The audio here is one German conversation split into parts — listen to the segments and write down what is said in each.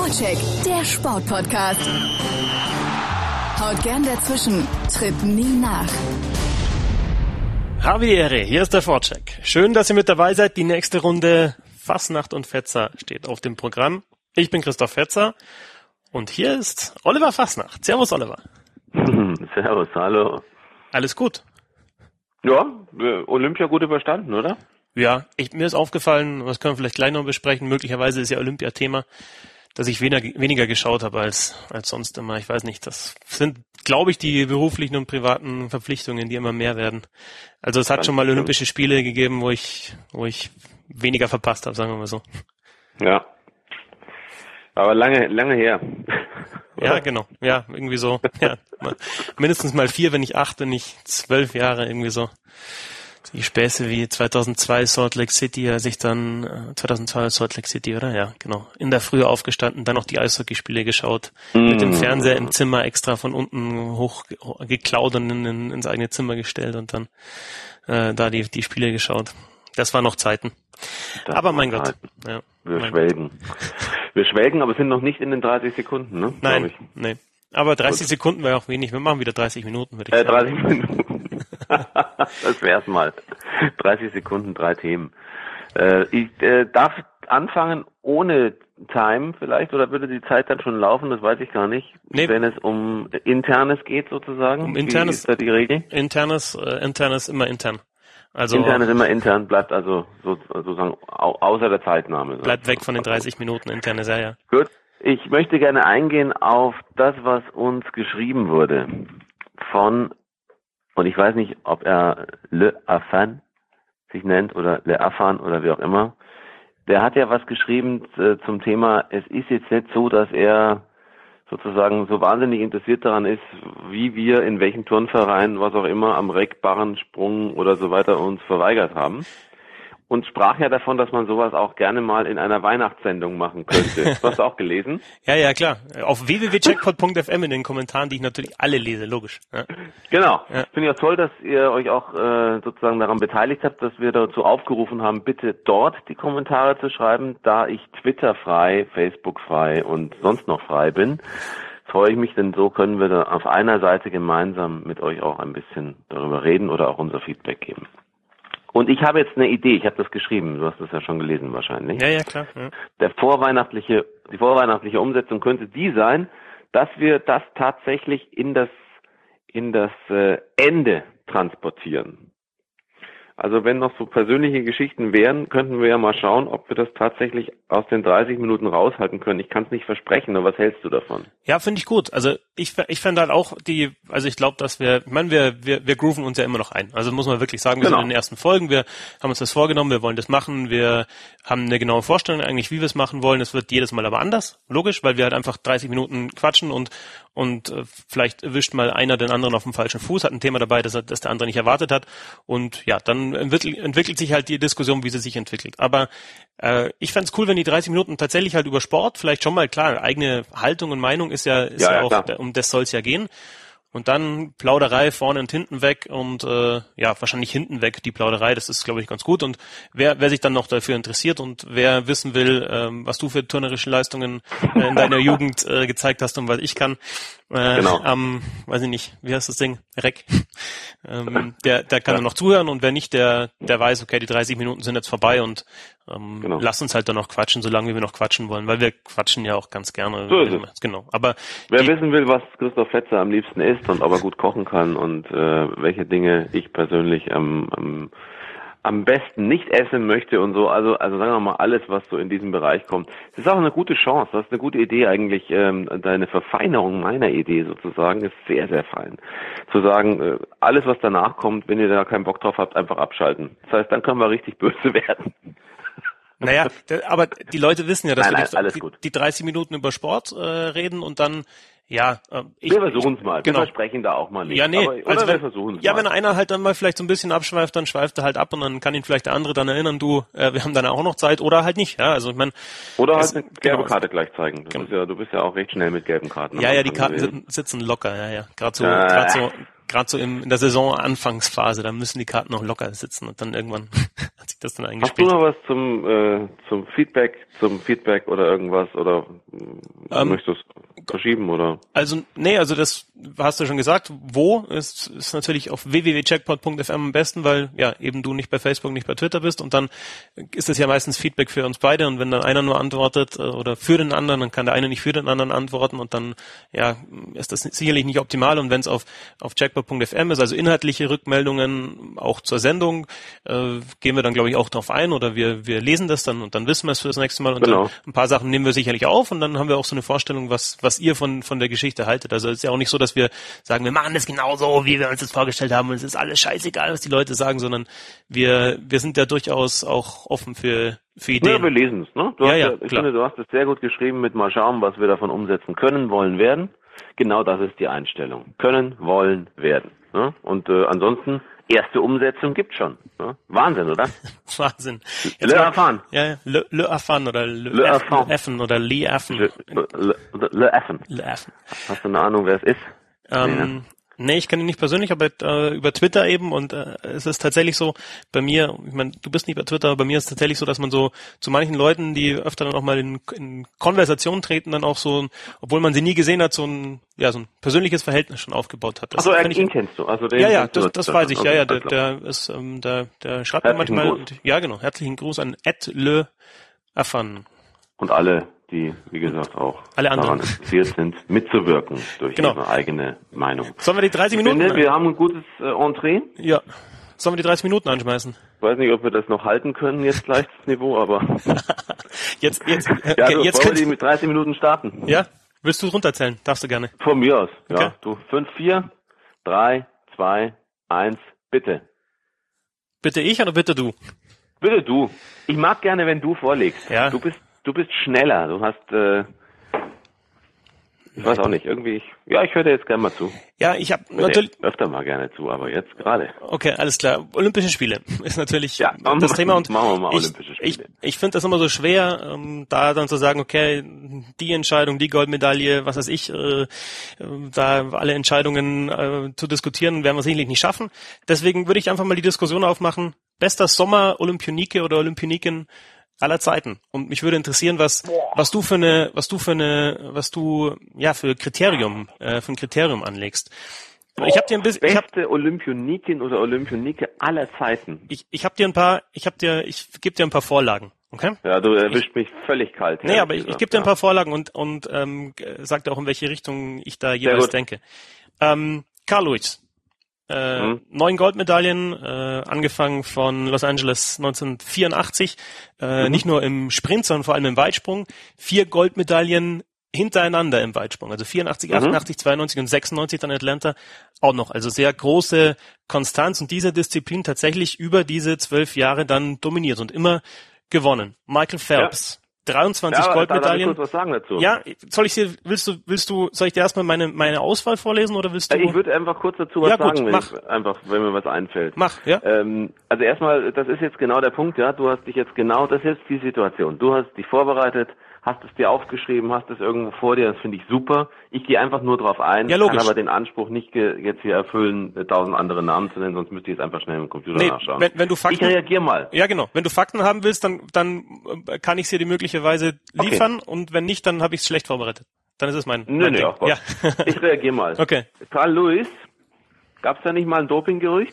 Vorcheck, der Sportpodcast. Haut gern dazwischen, tritt nie nach. Javiere, hier ist der Vorcheck. Schön, dass ihr mit dabei seid. Die nächste Runde Fasnacht und Fetzer steht auf dem Programm. Ich bin Christoph Fetzer und hier ist Oliver Fasnacht. Servus, Oliver. Servus, hallo. Alles gut? Ja, Olympia gut überstanden, oder? Ja, mir ist aufgefallen, das können wir vielleicht gleich noch besprechen, möglicherweise ist ja Olympia-Thema, dass ich weniger geschaut habe als sonst immer. Ich weiß nicht, das sind, glaube ich, die beruflichen und privaten Verpflichtungen, die immer mehr werden. Also es hat schon mal Olympische Spiele gegeben, wo ich weniger verpasst habe, sagen wir mal so. Ja, aber lange her. Ja, genau. Ja, irgendwie so. Ja, mindestens mal 4, wenn nicht 8, wenn nicht 12 Jahre, irgendwie so. Die Späße wie 2002 Salt Lake City, als ich dann 2002 Salt Lake City, oder? Ja, genau. In der Früh aufgestanden, dann noch die Eishockeyspiele geschaut, mit dem Fernseher im Zimmer extra von unten hoch geklaut und ins eigene Zimmer gestellt und dann da die Spiele geschaut. Das waren noch Zeiten. Aber mein Gott. Ja, wir schwelgen. Wir schwelgen, aber sind noch nicht in den 30 Sekunden, ne? Nein, nee. Aber 30 Sekunden wäre auch wenig. Wir machen wieder 30 Minuten, würde ich sagen. 30 Minuten. Das wär's mal. 30 Sekunden, 3 Themen. Ich darf anfangen ohne Time vielleicht, oder würde die Zeit dann schon laufen? Das weiß ich gar nicht. Nee. Wenn es um Internes geht sozusagen. Um Internes. Wie ist da die Regel? Internes immer intern. Also intern ist immer intern, bleibt also sozusagen außer der Zeitnahme. Bleibt weg von den 30 Minuten interne Serie. Gut. Ich möchte gerne eingehen auf das, was uns geschrieben wurde von, und ich weiß nicht, ob er Le Affan sich nennt oder Le Affan oder wie auch immer. Der hat ja was geschrieben zum Thema, es ist jetzt nicht so, dass er sozusagen so wahnsinnig interessiert daran ist, wie wir in welchen Turnverein, was auch immer, am Reck, Barren, Sprung oder so weiter uns verweigert haben. Und sprach ja davon, dass man sowas auch gerne mal in einer Weihnachtssendung machen könnte. Das hast du auch gelesen? Ja, klar. Auf www.checkpot.fm in den Kommentaren, die ich natürlich alle lese, logisch. Ja. Genau. Ja. Finde ich auch toll, dass ihr euch auch sozusagen daran beteiligt habt, dass wir dazu aufgerufen haben, bitte dort die Kommentare zu schreiben. Da ich Twitter frei, Facebook frei und sonst noch frei bin, freue ich mich, denn so können wir da auf einer Seite gemeinsam mit euch auch ein bisschen darüber reden oder auch unser Feedback geben. Und ich habe jetzt eine Idee, ich habe das geschrieben, du hast das ja schon gelesen wahrscheinlich. Ja, klar. Ja. Die vorweihnachtliche Umsetzung könnte die sein, dass wir das tatsächlich in das Ende transportieren. Also wenn noch so persönliche Geschichten wären, könnten wir ja mal schauen, ob wir das tatsächlich aus den 30 Minuten raushalten können. Ich kann es nicht versprechen, aber was hältst du davon? Ja, finde ich gut. Also ich fände halt auch ich glaube, dass wir grooven uns ja immer noch ein. Also muss man wirklich sagen, wir sind in den ersten Folgen, wir haben uns das vorgenommen, wir wollen das machen, wir haben eine genaue Vorstellung eigentlich, wie wir es machen wollen. Es wird jedes Mal aber anders, logisch, weil wir halt einfach 30 Minuten quatschen und vielleicht erwischt mal einer den anderen auf dem falschen Fuß, hat ein Thema dabei, das der andere nicht erwartet hat und ja, dann entwickelt sich halt die Diskussion, wie sie sich entwickelt. Aber ich fände es cool, wenn die 30 Minuten tatsächlich halt über Sport, vielleicht schon mal, klar, eigene Haltung und Meinung ist ja auch, klar. Um das soll es ja gehen. Und dann Plauderei vorne und hinten weg und wahrscheinlich hinten weg die Plauderei, das ist, glaube ich, ganz gut. Und wer sich dann noch dafür interessiert und wer wissen will, was du für turnerische Leistungen in deiner Jugend gezeigt hast und was ich kann, weiß ich nicht, wie heißt das Ding? Reck. Der kann dann noch zuhören und wer nicht, der weiß, okay, die 30 Minuten sind jetzt vorbei und lass uns halt dann noch quatschen, solange wir noch quatschen wollen, weil wir quatschen ja auch ganz gerne. So ist es. Genau. Aber wer wissen will, was Christoph Fetzer am liebsten isst und ob er gut kochen kann und welche Dinge ich persönlich am besten nicht essen möchte und so, also sagen wir mal alles, was so in diesem Bereich kommt. Es ist auch eine gute Chance, das ist eine gute Idee eigentlich, deine Verfeinerung meiner Idee sozusagen ist sehr, sehr fein. Zu sagen, alles was danach kommt, wenn ihr da keinen Bock drauf habt, einfach abschalten. Das heißt, dann können wir richtig böse werden. Naja, aber die Leute wissen ja, dass wir die 30 Minuten über Sport reden und dann wir versuchen es mal. Genau. Wir versprechen da auch mal nicht. Ja, nee. Wir versuchen es mal. Wenn einer halt dann mal vielleicht so ein bisschen abschweift, dann schweift er halt ab und dann kann ihn vielleicht der andere dann erinnern, wir haben dann auch noch Zeit oder halt nicht. Ja, also ich meine. Oder halt eine gelbe Karte gleich zeigen. Du bist ja auch recht schnell mit gelben Karten. Ja, die Karten sitzen locker. Ja. Gerade so gerade so in der Saison-Anfangsphase, da müssen die Karten noch locker sitzen und dann irgendwann hat sich das dann eingespielt. Hast du noch was zum Feedback oder irgendwas oder möchtest du es verschieben oder? Also das hast du schon gesagt. Wo ist natürlich auf www.checkpoint.fm am besten, weil ja eben du nicht bei Facebook, nicht bei Twitter bist und dann ist das ja meistens Feedback für uns beide und wenn dann einer nur antwortet oder für den anderen, dann kann der eine nicht für den anderen antworten und dann ja ist das sicherlich nicht optimal und wenn es auf checkpoint.fm ist, also inhaltliche Rückmeldungen auch zur Sendung, gehen wir dann glaube ich auch drauf ein oder wir lesen das dann und dann wissen wir es für das nächste Mal und dann ein paar Sachen nehmen wir sicherlich auf und dann haben wir auch so eine Vorstellung, was ihr von der Geschichte haltet. Also es ist ja auch nicht so, dass wir sagen, wir machen das genauso, wie wir uns das vorgestellt haben und es ist alles scheißegal, was die Leute sagen, sondern wir sind ja durchaus auch offen für Ideen. Ja, wir lesen es, ne? Ich finde, du hast es sehr gut geschrieben mit mal schauen, was wir davon umsetzen können, wollen, werden. Genau das ist die Einstellung. Können, wollen, werden. Ne? Und ansonsten, erste Umsetzung gibt's schon. Ne? Wahnsinn, oder? Wahnsinn. Le Affan. Ja, Le Affan oder Le Affen oder Le Affen. Le Affen. Hast du eine Ahnung, wer es ist? Nee, ich kenne ihn nicht persönlich, aber über Twitter eben und es ist tatsächlich so, bei mir, ich meine, du bist nicht bei Twitter, aber bei mir ist es tatsächlich so, dass man so zu manchen Leuten, die öfter dann auch mal in Konversation treten, dann auch so, obwohl man sie nie gesehen hat, so ein persönliches Verhältnis schon aufgebaut hat. Also ihn kennst du, also den ja, das weiß ich, okay, der ist, der schreibt mir manchmal, ja genau, herzlichen Gruß an @le_affan. Und alle, die, wie gesagt, auch alle daran interessiert sind, mitzuwirken durch ihre eigene Meinung. Sollen wir die 30 Minuten? Wir haben ein gutes Entree. Ja. Sollen wir die 30 Minuten anschmeißen? Ich weiß nicht, ob wir das noch halten können, jetzt gleich das Niveau, aber... jetzt wollen wir die mit 30 Minuten starten? Ja? Willst du runterzählen? Darfst du gerne. Von mir aus, ja. Okay. Du, 5, 4, 3, 2, 1, bitte. Bitte ich oder bitte du? Bitte du. Ich mag gerne, wenn du vorlegst. Ja. Du bist schneller. Du hast, ich weiß auch nicht, irgendwie, ich höre dir jetzt gerne mal zu. Ja, ich habe natürlich öfter mal gerne zu, aber jetzt gerade. Okay, alles klar. Olympische Spiele ist natürlich das Thema und machen wir mal Olympische Spiele. Ich finde das immer so schwer, da dann zu sagen, okay, die Entscheidung, die Goldmedaille, was weiß ich, da alle Entscheidungen zu diskutieren, werden wir sicherlich nicht schaffen. Deswegen würde ich einfach mal die Diskussion aufmachen, bester Sommer-Olympionique oder Olympioniken aller Zeiten. Und mich würde interessieren, was du für ein Kriterium anlegst. Ich habe dir ein bisschen beste Olympionikin oder Olympionike aller Zeiten. Ich gebe dir ein paar Vorlagen, okay? Ja, du erwischt mich völlig kalt. Nee, aber ich gebe dir ein paar Vorlagen und sag dir auch, in welche Richtung ich da jeweils denke. Carl Lewis. 9 Goldmedaillen, angefangen von Los Angeles 1984, nicht nur im Sprint, sondern vor allem im Weitsprung. 4 Goldmedaillen hintereinander im Weitsprung, also 84, 88, 92 und 96 dann Atlanta auch noch. Also sehr große Konstanz und diese Disziplin tatsächlich über diese 12 Jahre dann dominiert und immer gewonnen. Michael Phelps. 23 Goldmedaillen. Darf ich kurz was sagen dazu? Ja, soll ich dir erstmal meine Auswahl vorlesen oder willst du? Ich würde einfach kurz dazu was sagen, wenn mir was einfällt. Mach, ja. Also erstmal, das ist jetzt genau der Punkt, ja. Du hast dich jetzt das ist jetzt die Situation. Du hast dich vorbereitet, hast es dir aufgeschrieben, hast es irgendwo vor dir, das finde ich super. Ich gehe einfach nur drauf ein, kann aber den Anspruch nicht jetzt hier erfüllen, 1000 andere Namen zu nennen, sonst müsste ich jetzt einfach schnell im Computer nachschauen. Wenn du Fakten, ich reagiere mal. Ja, genau. Wenn du Fakten haben willst, dann kann ich sie dir möglicherweise liefern und wenn nicht, dann habe ich es schlecht vorbereitet. Dann ist es mein Ding. Ja. Ich reagiere mal. Okay. Carl Lewis, gab es da nicht mal ein Dopinggerücht?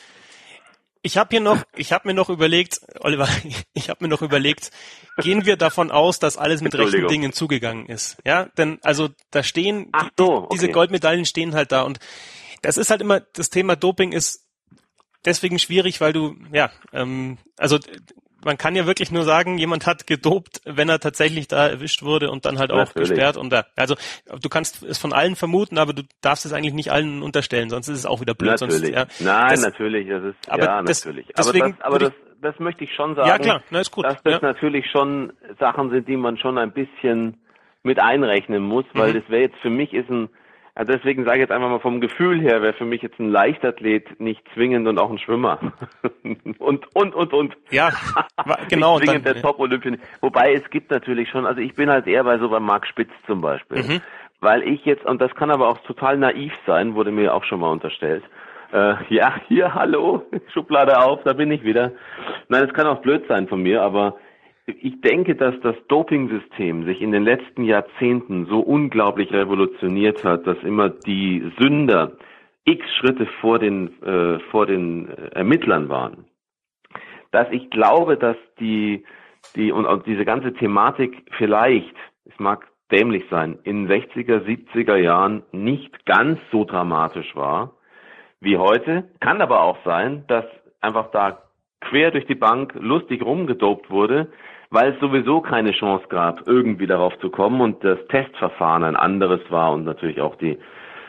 Ich habe mir noch überlegt, Oliver, gehen wir davon aus, dass alles mit rechten Dingen zugegangen ist. Ja, denn also da stehen, diese Goldmedaillen stehen halt da und das ist halt immer, das Thema Doping ist deswegen schwierig, weil also man kann ja wirklich nur sagen, jemand hat gedopt, wenn er tatsächlich da erwischt wurde und dann halt auch gesperrt und also du kannst es von allen vermuten, aber du darfst es eigentlich nicht allen unterstellen, sonst ist es auch wieder blöd. Natürlich. Sonst, natürlich, das ist natürlich. Deswegen aber das möchte ich schon sagen, ja, klar. Ist gut. Dass das natürlich schon Sachen sind, die man schon ein bisschen mit einrechnen muss, weil das wäre jetzt für mich also deswegen sage ich jetzt einfach mal vom Gefühl her, wäre für mich jetzt ein Leichtathlet nicht zwingend und auch ein Schwimmer. und. Ja, genau. Nicht zwingend der Top-Olympioniker. Wobei es gibt natürlich schon, also ich bin halt eher bei Marc Spitz zum Beispiel. weil ich jetzt, und das kann aber auch total naiv sein, wurde mir auch schon mal unterstellt, ja, hier, hallo, Schublade auf, da bin ich wieder. Nein, es kann auch blöd sein von mir, aber ich denke, dass das Dopingsystem sich in den letzten Jahrzehnten so unglaublich revolutioniert hat, dass immer die Sünder x Schritte vor den Ermittlern waren. Dass ich glaube, dass die und diese ganze Thematik vielleicht, es mag dämlich sein, in 60er, 70er Jahren nicht ganz so dramatisch war wie heute. Kann aber auch sein, dass einfach da quer durch die Bank lustig rumgedopt wurde, weil es sowieso keine Chance gab, irgendwie darauf zu kommen und das Testverfahren ein anderes war und natürlich auch die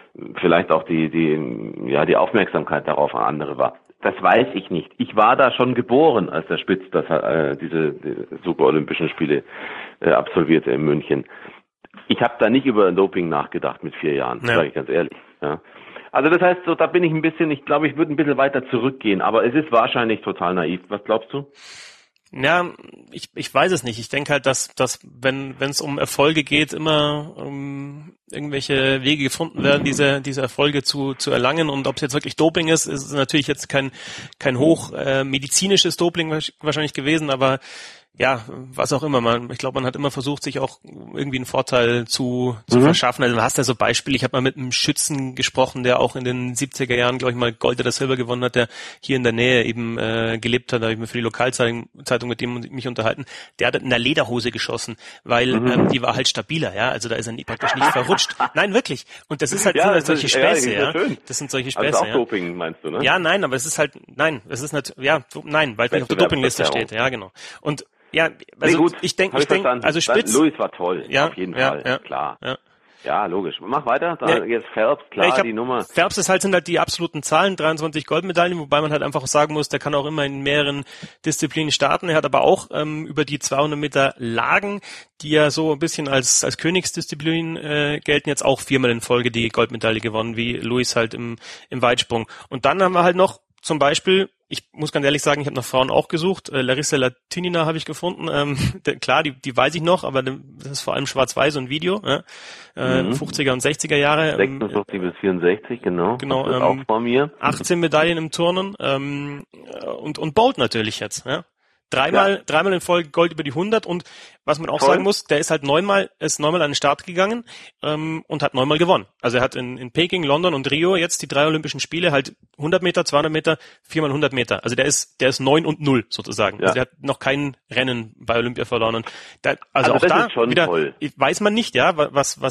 Aufmerksamkeit darauf eine andere war. Das weiß ich nicht. Ich war da schon geboren, als der Spitz diese Super Olympischen Spiele absolvierte in München. Ich habe da nicht über Doping nachgedacht mit 4 Jahren, sage ich ganz ehrlich. Ja. Also das heißt, so da bin ich ein bisschen, ich glaube, ich würde ein bisschen weiter zurückgehen, aber es ist wahrscheinlich total naiv. Was glaubst du? Ja, ich weiß es nicht. Ich denke halt, dass wenn es um Erfolge geht, immer irgendwelche Wege gefunden werden, diese Erfolge zu erlangen. Und ob es jetzt wirklich Doping ist natürlich jetzt kein hoch medizinisches Doping wahrscheinlich gewesen, aber ja, was auch immer. Ich glaube, man hat immer versucht, sich auch irgendwie einen Vorteil zu verschaffen. Also du hast ja so Beispiele. Ich habe mal mit einem Schützen gesprochen, der auch in den 70er Jahren, glaube ich, mal Gold oder Silber gewonnen hat, der hier in der Nähe eben gelebt hat. Da habe ich mir für die Lokalzeitung mit dem mich unterhalten. Der hat in der Lederhose geschossen, weil die war halt stabiler. Ja, also da ist er praktisch nicht verrutscht. Nein, wirklich. Und das ist halt solche Späße. Ja, das sind solche Späße. Also auch Doping meinst du, ne? Ja, nein, aber es ist halt weil es nicht auf der Dopingliste steht. Ja, genau. Und ja, also gut, ich denke, also Spitz. Luis war toll, auf jeden Fall, klar. Ja, logisch. Mach weiter. Jetzt Phelps, klar, die Nummer. Phelps sind halt die absoluten Zahlen, 23 Goldmedaillen, wobei man halt einfach sagen muss, der kann auch immer in mehreren Disziplinen starten. Er hat aber auch über die 200 Meter Lagen, die ja so ein bisschen als Königsdisziplin gelten, jetzt auch 4-mal in Folge die Goldmedaille gewonnen, wie Luis halt im Weitsprung. Und dann haben wir halt noch zum Beispiel, ich muss ganz ehrlich sagen, ich habe nach Frauen auch gesucht. Larissa Latinina habe ich gefunden. Klar, die weiß ich noch, aber das ist vor allem schwarz-weiß und Video. 50er und 60er Jahre. 56 bis 64, genau. Genau. Auch vor mir. 18 Medaillen im Turnen und Bolt natürlich jetzt. Ja. Dreimal in Folge Gold über die 100 und was man auch sagen muss, der ist halt neunmal an den Start gegangen und hat 9-mal gewonnen. Also er hat in Peking, London und Rio jetzt die 3 Olympischen Spiele halt 100 Meter, 200 Meter, 4-mal 100 Meter. Also der ist 9-0 sozusagen. Ja. Also der hat noch kein Rennen bei Olympia verloren. Und also auch da wieder toll. Weiß man nicht, ja,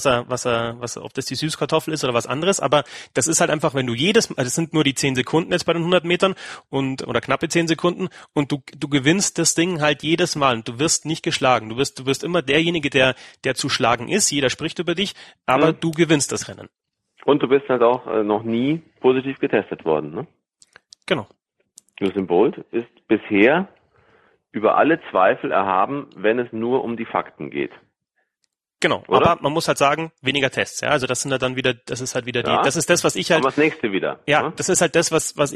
ob das die Süßkartoffel ist oder was anderes, aber das ist halt einfach, wenn du also es sind nur die 10 Sekunden jetzt bei den 100 Metern oder knappe 10 Sekunden und du gewinnst das Ding halt jedes Mal und du wirst nicht geschlagen. Du wirst immer derjenige, der zu schlagen ist. Jeder spricht über dich, aber du gewinnst das Rennen. Und du bist halt auch noch nie positiv getestet worden, ne? Genau. Usain Bolt ist bisher über alle Zweifel erhaben, wenn es nur um die Fakten geht. Genau, oder? Aber man muss halt sagen, weniger Tests, ja, also das ist das, was ich halt... Aber das nächste wieder. Ja, ne? Das ist halt das, was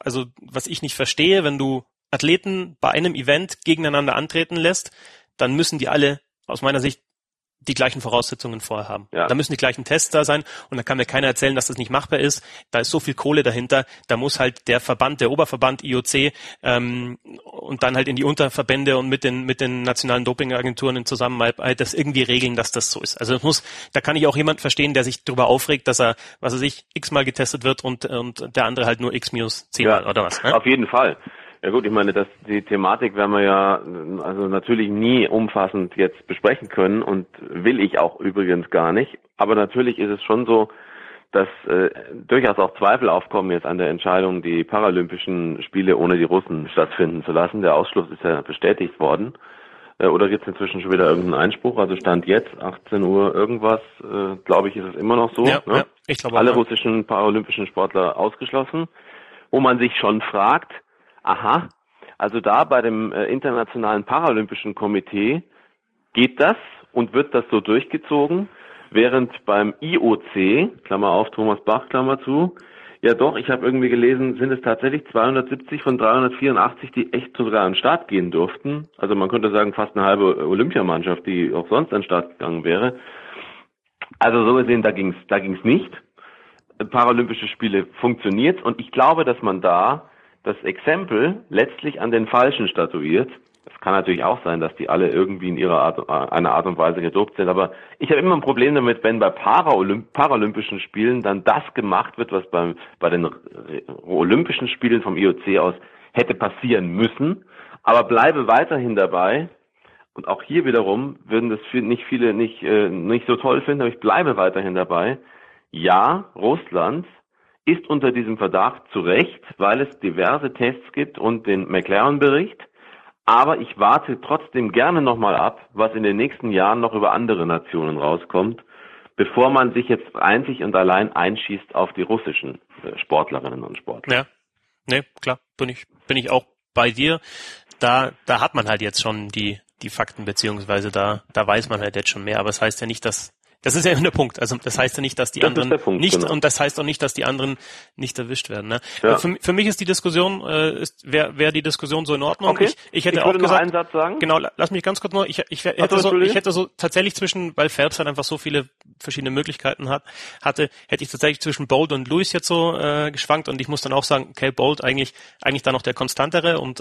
ich nicht verstehe, wenn du Athleten bei einem Event gegeneinander antreten lässt, dann müssen die alle aus meiner Sicht die gleichen Voraussetzungen vorher haben. Ja. Da müssen die gleichen Tests da sein und da kann mir keiner erzählen, dass das nicht machbar ist. Da ist so viel Kohle dahinter, da muss halt der Oberverband IOC und dann halt in die Unterverbände und mit den nationalen Dopingagenturen in Zusammenarbeit das irgendwie regeln, dass das so ist. Also da kann ich auch jemand verstehen, der sich darüber aufregt, dass er, x-mal getestet wird und der andere halt nur x-10-mal oder was. Ne? Auf jeden Fall. Ja gut, ich meine, die Thematik werden wir ja also natürlich nie umfassend jetzt besprechen können und will ich auch übrigens gar nicht. Aber natürlich ist es schon so, dass durchaus auch Zweifel aufkommen jetzt an der Entscheidung, die Paralympischen Spiele ohne die Russen stattfinden zu lassen. Der Ausschluss ist ja bestätigt worden. Oder gibt es inzwischen schon wieder irgendeinen Einspruch? Also Stand jetzt, 18 Uhr irgendwas, glaube ich, ist es immer noch so. Ja, ne? Ja, ich glaube alle russischen paralympischen Sportler ausgeschlossen. Wo man sich schon fragt, aha, also da bei dem Internationalen Paralympischen Komitee geht das und wird das so durchgezogen, während beim IOC, Klammer auf, Thomas Bach, Klammer zu, ja doch, ich habe irgendwie gelesen, sind es tatsächlich 270 von 384, die echt sogar an den Start gehen durften. Also man könnte sagen, fast eine halbe Olympiamannschaft, die auch sonst an den Start gegangen wäre. Also so gesehen, da ging's nicht. Paralympische Spiele funktioniert und ich glaube, dass man da das Exempel letztlich an den Falschen statuiert. Es kann natürlich auch sein, dass die alle irgendwie in einer Art und Weise gedopt sind, aber ich habe immer ein Problem damit, wenn bei Paralympischen Spielen dann das gemacht wird, was bei den Olympischen Spielen vom IOC aus hätte passieren müssen, aber bleibe weiterhin dabei. Und auch hier wiederum würden das nicht viele nicht so toll finden, aber ich bleibe weiterhin dabei. Ja, Russland ist unter diesem Verdacht zu Recht, weil es diverse Tests gibt und den McLaren-Bericht. Aber ich warte trotzdem gerne nochmal ab, was in den nächsten Jahren noch über andere Nationen rauskommt, bevor man sich jetzt einzig und allein einschießt auf die russischen Sportlerinnen und Sportler. Ja, nee, klar, bin ich auch bei dir. Da hat man halt jetzt schon die Fakten, beziehungsweise da weiß man halt jetzt schon mehr, aber es heißt ja nicht, dass das ist ja immer der Punkt. Also das heißt ja nicht, dass die anderen nicht, genau. Und das heißt auch nicht, dass die anderen nicht erwischt werden. Ne? Ja. Für mich ist die Diskussion, wäre die Diskussion so in Ordnung. Okay. Ich hätte auch gesagt, noch einen Satz sagen. Genau, lass mich ganz kurz noch. Ich hätte so tatsächlich weil Phelps halt einfach so viele verschiedene Möglichkeiten hätte ich tatsächlich zwischen Bolt und Lewis jetzt so geschwankt und ich muss dann auch sagen, okay, Bolt eigentlich da noch der konstantere und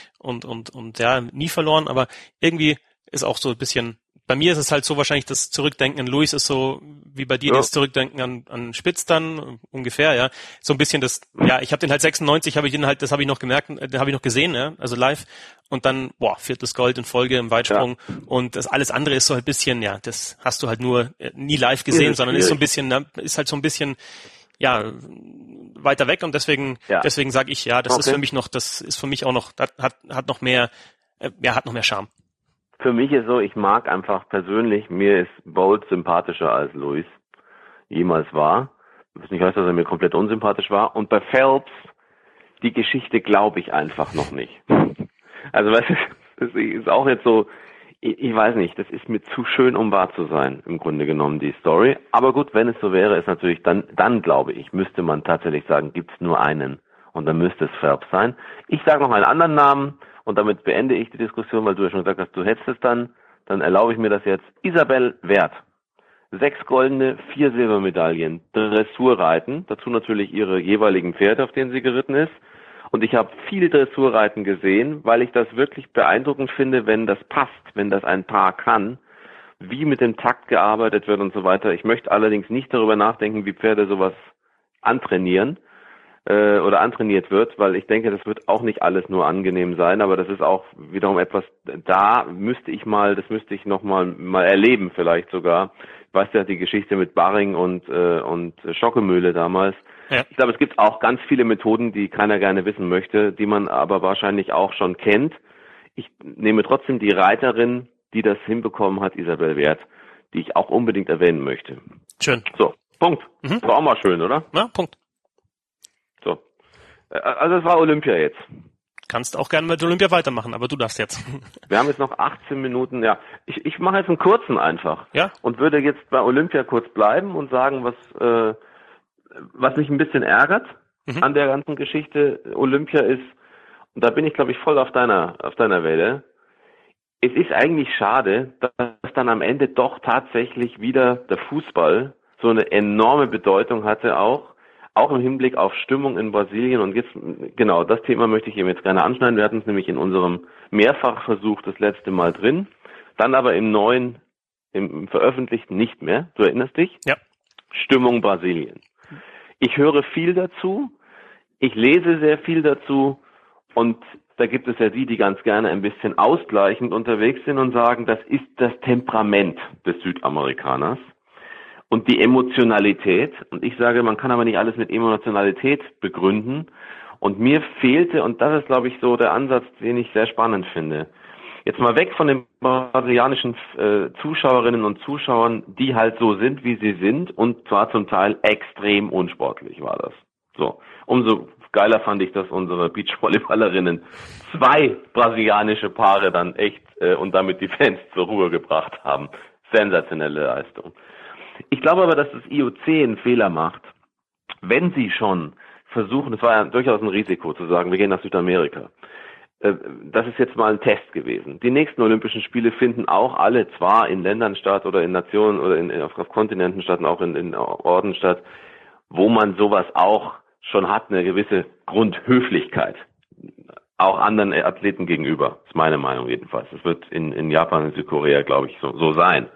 ja, nie verloren, aber irgendwie ist auch so ein bisschen. Bei mir ist es halt so wahrscheinlich das Zurückdenken an Lewis ist so wie bei dir das Zurückdenken an Spitz dann ungefähr, ja. So ein bisschen das, ja, ich habe den halt 96, das habe ich noch gemerkt, habe ich noch gesehen, ja, also live und dann, 4. Gold in Folge im Weitsprung und das alles andere ist so ein bisschen, ja, das hast du halt nur nie live gesehen, sondern ist so ein bisschen, ist halt so ein bisschen, ja, weiter weg und deswegen sage ich, ja, das ist für mich noch, das ist für mich auch noch, hat noch mehr Charme. Für mich ist so, ich mag einfach persönlich, mir ist Bolt sympathischer als Lewis jemals war. Was nicht heißt, dass er mir komplett unsympathisch war. Und bei Phelps, die Geschichte glaube ich einfach noch nicht. Also das ist auch jetzt so, ich weiß nicht, das ist mir zu schön, um wahr zu sein, im Grunde genommen, die Story. Aber gut, wenn es so wäre, ist natürlich dann glaube ich, müsste man tatsächlich sagen, gibt's nur einen. Und dann müsste es Phelps sein. Ich sage noch einen anderen Namen. Und damit beende ich die Diskussion, weil du ja schon gesagt hast, du hättest es dann erlaube ich mir das jetzt. Isabel Werth. 6 goldene, 4 Silbermedaillen, Dressurreiten, dazu natürlich ihre jeweiligen Pferde, auf denen sie geritten ist. Und ich habe viele Dressurreiten gesehen, weil ich das wirklich beeindruckend finde, wenn das passt, wenn das ein Paar kann, wie mit dem Takt gearbeitet wird und so weiter. Ich möchte allerdings nicht darüber nachdenken, wie Pferde sowas antrainieren. Oder antrainiert wird, weil ich denke, das wird auch nicht alles nur angenehm sein, aber das ist auch wiederum etwas, das müsste ich noch mal erleben vielleicht sogar. Ich weiß ja die Geschichte mit Barring und Schockemühle damals. Ja. Ich glaube, es gibt auch ganz viele Methoden, die keiner gerne wissen möchte, die man aber wahrscheinlich auch schon kennt. Ich nehme trotzdem die Reiterin, die das hinbekommen hat, Isabel Werth, die ich auch unbedingt erwähnen möchte. Schön. So, Punkt. War auch mal schön, oder? Ja, Punkt. So. Also es war Olympia jetzt. Kannst auch gerne mit Olympia weitermachen, aber du darfst jetzt. Wir haben jetzt noch 18 Minuten, ja. Ich mache jetzt einen kurzen einfach. Ja. Und würde jetzt bei Olympia kurz bleiben und sagen, was mich ein bisschen ärgert an der ganzen Geschichte Olympia ist, und da bin ich, glaube ich, voll auf deiner Welle. Es ist eigentlich schade, dass dann am Ende doch tatsächlich wieder der Fußball so eine enorme Bedeutung hatte, auch im Hinblick auf Stimmung in Brasilien. Und jetzt, genau, das Thema möchte ich eben jetzt gerne anschneiden. Wir hatten es nämlich in unserem Mehrfachversuch das letzte Mal drin, dann aber im veröffentlichten nicht mehr. Du erinnerst dich? Ja. Stimmung Brasilien. Ich höre viel dazu, ich lese sehr viel dazu und da gibt es ja die ganz gerne ein bisschen ausgleichend unterwegs sind und sagen, das ist das Temperament des Südamerikaners. Und die Emotionalität, und ich sage, man kann aber nicht alles mit Emotionalität begründen. Und mir fehlte, und das ist, glaube ich, so der Ansatz, den ich sehr spannend finde, jetzt mal weg von den brasilianischen Zuschauerinnen und Zuschauern, die halt so sind, wie sie sind, und zwar zum Teil extrem unsportlich war das. So, umso geiler fand ich, dass unsere Beachvolleyballerinnen 2 brasilianische Paare dann echt und damit die Fans zur Ruhe gebracht haben. Sensationelle Leistung. Ich glaube aber, dass das IOC einen Fehler macht, wenn sie schon versuchen, das war ja durchaus ein Risiko zu sagen, wir gehen nach Südamerika, das ist jetzt mal ein Test gewesen. Die nächsten Olympischen Spiele finden auch alle zwar in Ländern statt oder in Nationen oder auf Kontinenten statt und auch in Orten statt, wo man sowas auch schon hat, eine gewisse Grundhöflichkeit. Auch anderen Athleten gegenüber, ist meine Meinung jedenfalls. Das wird in Japan und Südkorea, glaube ich, so sein.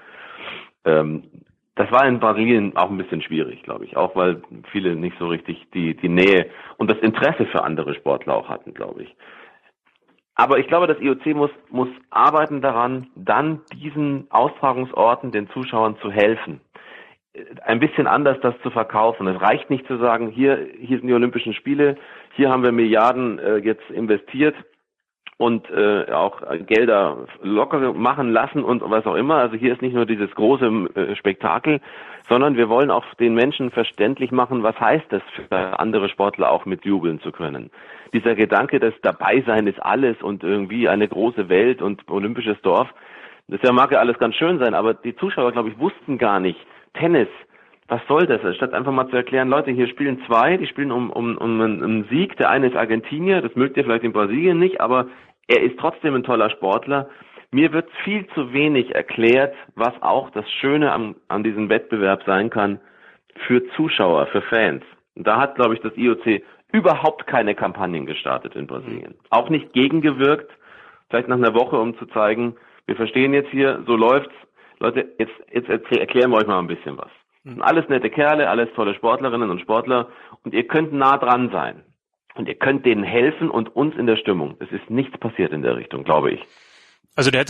Das war in Brasilien auch ein bisschen schwierig, glaube ich. Auch weil viele nicht so richtig die Nähe und das Interesse für andere Sportler auch hatten, glaube ich. Aber ich glaube, das IOC muss arbeiten daran, dann diesen Austragungsorten, den Zuschauern zu helfen. Ein bisschen anders das zu verkaufen. Es reicht nicht zu sagen, hier sind die Olympischen Spiele, hier haben wir Milliarden jetzt investiert und auch Gelder locker machen lassen und was auch immer. Also hier ist nicht nur dieses große Spektakel, sondern wir wollen auch den Menschen verständlich machen, was heißt es für andere Sportler auch mitjubeln zu können. Dieser Gedanke, dass Dabeisein ist alles und irgendwie eine große Welt und olympisches Dorf, das mag ja alles ganz schön sein, aber die Zuschauer, glaube ich, wussten gar nicht, Tennis, was soll das? Statt einfach mal zu erklären, Leute, hier spielen zwei, die spielen um einen Sieg, der eine ist Argentinier, das mögt ihr vielleicht in Brasilien nicht, aber er ist trotzdem ein toller Sportler. Mir wird viel zu wenig erklärt, was auch das Schöne an diesem Wettbewerb sein kann für Zuschauer, für Fans. Und da hat, glaube ich, das IOC überhaupt keine Kampagnen gestartet in Brasilien. Auch nicht gegengewirkt, vielleicht nach einer Woche, um zu zeigen, wir verstehen jetzt hier, so läuft's. Leute, jetzt erklären wir euch mal ein bisschen was. Alles nette Kerle, alles tolle Sportlerinnen und Sportler und ihr könnt nah dran sein. Und ihr könnt denen helfen und uns in der Stimmung. Es ist nichts passiert in der Richtung, glaube ich. Also hat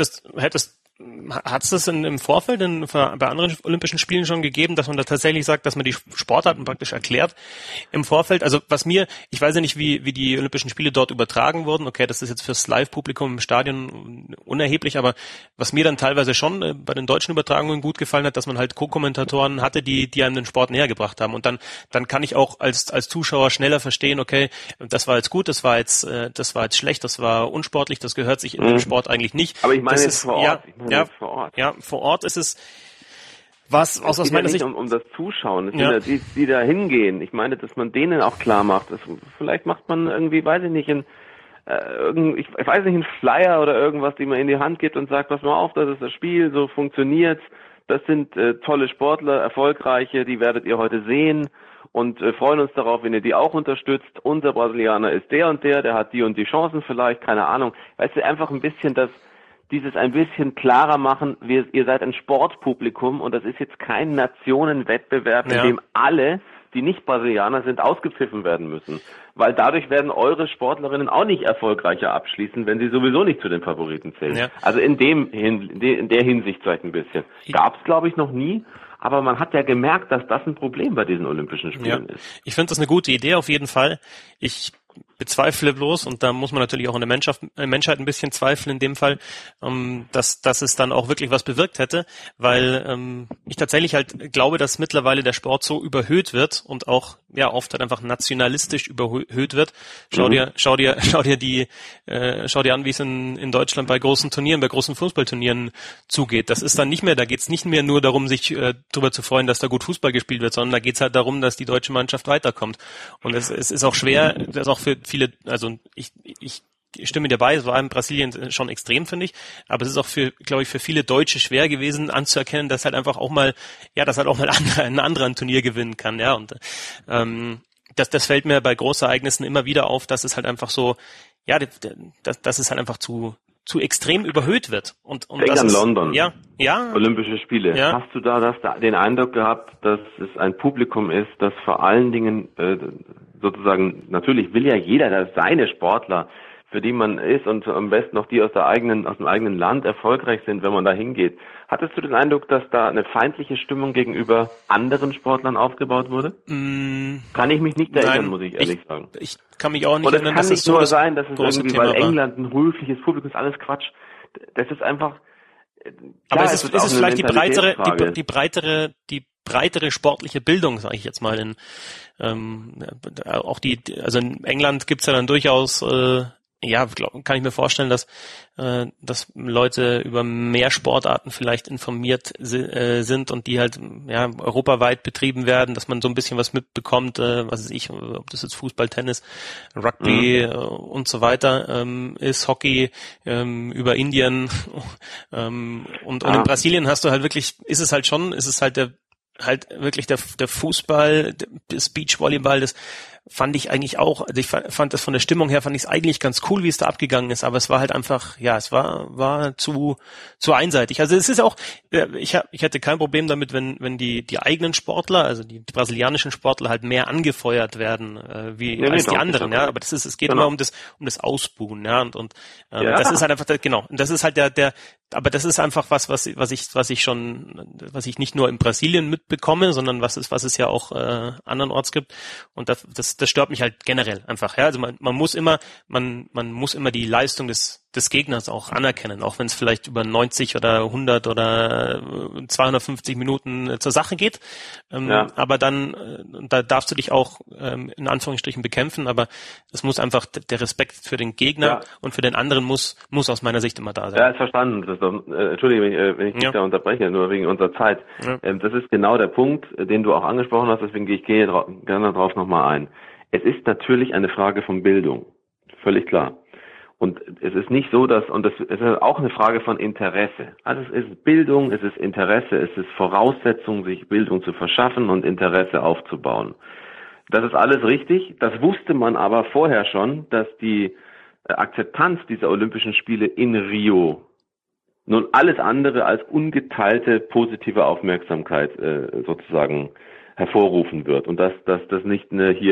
es das im Vorfeld bei anderen Olympischen Spielen schon gegeben, dass man da tatsächlich sagt, dass man die Sportarten praktisch erklärt im Vorfeld? Also ich weiß ja nicht, wie die Olympischen Spiele dort übertragen wurden. Okay, das ist jetzt fürs Live-Publikum im Stadion unerheblich, aber was mir dann teilweise schon bei den deutschen Übertragungen gut gefallen hat, dass man halt Co-Kommentatoren hatte, die einem den Sport näher gebracht haben. Und dann kann ich auch als Zuschauer schneller verstehen, okay, das war jetzt gut, das war jetzt schlecht, das war unsportlich, das gehört sich in dem Sport eigentlich nicht. Aber ich meine jetzt vor Ort. Vor Ort ist es was aus meiner Sicht um das Zuschauen. Es sind ja die da hingehen. Ich meine, dass man denen auch klar macht. Vielleicht macht man irgendwie, weiß ich nicht, einen Flyer oder irgendwas, die man in die Hand gibt und sagt, pass mal auf, das ist das Spiel, so funktioniert's. Das sind tolle Sportler, erfolgreiche, die werdet ihr heute sehen. Und freuen uns darauf, wenn ihr die auch unterstützt. Unser Brasilianer ist der und der hat die und die Chancen vielleicht, keine Ahnung. Weißt du, einfach ein bisschen dieses ein bisschen klarer machen, ihr seid ein Sportpublikum und das ist jetzt kein Nationenwettbewerb, in dem alle, die nicht Brasilianer sind, ausgepfiffen werden müssen. Weil dadurch werden eure Sportlerinnen auch nicht erfolgreicher abschließen, wenn sie sowieso nicht zu den Favoriten zählen. Ja. Also in der Hinsicht vielleicht ein bisschen. Gab es, glaube ich, noch nie. Aber man hat ja gemerkt, dass das ein Problem bei diesen Olympischen Spielen ist. Ich finde das eine gute Idee auf jeden Fall. Ich bezweifle bloß, und da muss man natürlich auch in der Menschheit ein bisschen zweifeln in dem Fall, dass es dann auch wirklich was bewirkt hätte, weil ich tatsächlich halt glaube, dass mittlerweile der Sport so überhöht wird und auch oft halt einfach nationalistisch überhöht wird. Schau dir an, wie es in Deutschland bei großen Turnieren, bei großen Fußballturnieren zugeht. Das ist dann nicht mehr, da geht's nicht mehr nur darum, sich darüber zu freuen, dass da gut Fußball gespielt wird, sondern da geht's halt darum, dass die deutsche Mannschaft weiterkommt. Und es ist auch schwer, das auch für viele, also ich stimme dir bei, es war in Brasilien schon extrem, finde ich, aber es ist auch glaube ich, für viele Deutsche schwer gewesen anzuerkennen, dass halt einfach auch mal, ein anderer ein Turnier gewinnen kann, ja, und das fällt mir bei Großereignissen immer wieder auf, dass es halt einfach so, dass es halt einfach zu extrem überhöht wird. Und denk an London. Ja. Olympische Spiele. Ja. Hast du da den Eindruck gehabt, dass es ein Publikum ist, das vor allen Dingen sozusagen, natürlich will ja jeder, dass seine Sportler, für die man ist und am besten noch die aus dem eigenen Land erfolgreich sind, wenn man da hingeht. Hattest du den Eindruck, dass da eine feindliche Stimmung gegenüber anderen Sportlern aufgebaut wurde? Kann ich mich nicht erinnern, muss ich ehrlich sagen. Ich kann mich auch nicht erinnern, dass es so ist. Kann nicht nur sein, dass es irgendwie, weil England ein höfliches Publikum ist, alles Quatsch. Das ist einfach. Aber es ist vielleicht die breitere sportliche Bildung, sage ich jetzt mal. Also in England gibt's ja dann durchaus ja, kann ich mir vorstellen, dass Leute über mehr Sportarten vielleicht informiert sind und die halt ja europaweit betrieben werden, dass man so ein bisschen was mitbekommt, was weiß ich, ob das jetzt Fußball, Tennis, Rugby und so weiter ist, Hockey über Indien und in Brasilien hast du halt wirklich, ist es halt wirklich der Fußball, das Beachvolleyball, das fand ich eigentlich auch, also ich fand das von der Stimmung her, fand ich es eigentlich ganz cool, wie es da abgegangen ist, aber es war halt einfach, ja, es war zu einseitig. Also es ist auch, ich hätte kein Problem damit, wenn die eigenen Sportler, also die brasilianischen Sportler halt mehr angefeuert werden, als die anderen, ja, aber es geht immer um das Ausbuhen, ja, und das ist halt einfach, genau, und das ist halt aber das ist einfach was ich nicht nur in Brasilien mitbekomme, sondern was es ja auch andernorts gibt, und das stört mich halt generell einfach, ja, also man muss immer die Leistung des Gegners auch anerkennen, auch wenn es vielleicht über 90 oder 100 oder 250 Minuten zur Sache geht, aber dann da darfst du dich auch in Anführungsstrichen bekämpfen, aber es muss einfach der Respekt für den Gegner und für den anderen muss aus meiner Sicht immer da sein. Ja, ist verstanden. Das ist doch, Entschuldige, wenn ich dich da unterbreche, nur wegen unserer Zeit. Ja. Das ist genau der Punkt, den du auch angesprochen hast, deswegen gehe ich gerne drauf nochmal ein. Es ist natürlich eine Frage von Bildung, völlig klar. Und es ist nicht so, es ist auch eine Frage von Interesse. Also es ist Bildung, es ist Interesse, es ist Voraussetzung, sich Bildung zu verschaffen und Interesse aufzubauen. Das ist alles richtig. Das wusste man aber vorher schon, dass die Akzeptanz dieser Olympischen Spiele in Rio nun alles andere als ungeteilte positive Aufmerksamkeit sozusagen hervorrufen wird. Und dass das nicht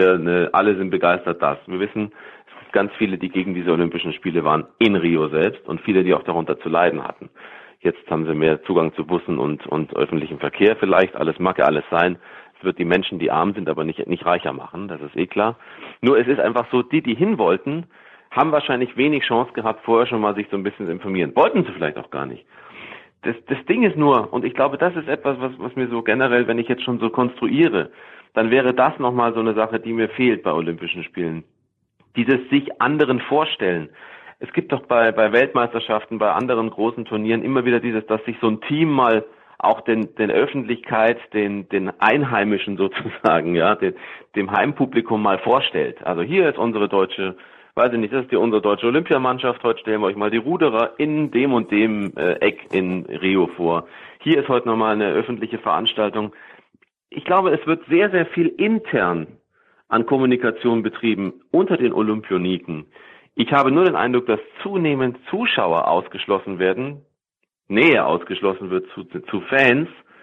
alle sind begeistert das. Wir wissen, es gibt ganz viele, die gegen diese Olympischen Spiele waren in Rio selbst und viele, die auch darunter zu leiden hatten. Jetzt haben sie mehr Zugang zu Bussen und öffentlichem Verkehr vielleicht. Mag ja alles sein. Es wird die Menschen, die arm sind, aber nicht reicher machen. Das ist eh klar. Nur es ist einfach so, die hin wollten, haben wahrscheinlich wenig Chance gehabt, vorher schon mal sich so ein bisschen zu informieren. Wollten sie vielleicht auch gar nicht. Das Ding ist nur, und ich glaube, das ist etwas, was mir so generell, wenn ich jetzt schon so konstruiere, dann wäre das nochmal so eine Sache, die mir fehlt bei Olympischen Spielen. Dieses sich anderen vorstellen. Es gibt doch bei Weltmeisterschaften, bei anderen großen Turnieren immer wieder dass sich so ein Team mal auch den Öffentlichkeit, den Einheimischen sozusagen, ja, dem Heimpublikum mal vorstellt. Also hier ist unsere deutsche, weiß ich nicht, das ist unsere deutsche Olympiamannschaft. Heute stellen wir euch mal die Ruderer in dem und dem Eck in Rio vor. Hier ist heute nochmal eine öffentliche Veranstaltung. Ich glaube, es wird sehr, sehr viel intern an Kommunikation betrieben unter den Olympioniken. Ich habe nur den Eindruck, dass zunehmend Zuschauer ausgeschlossen werden, Nähe ausgeschlossen wird zu Fans,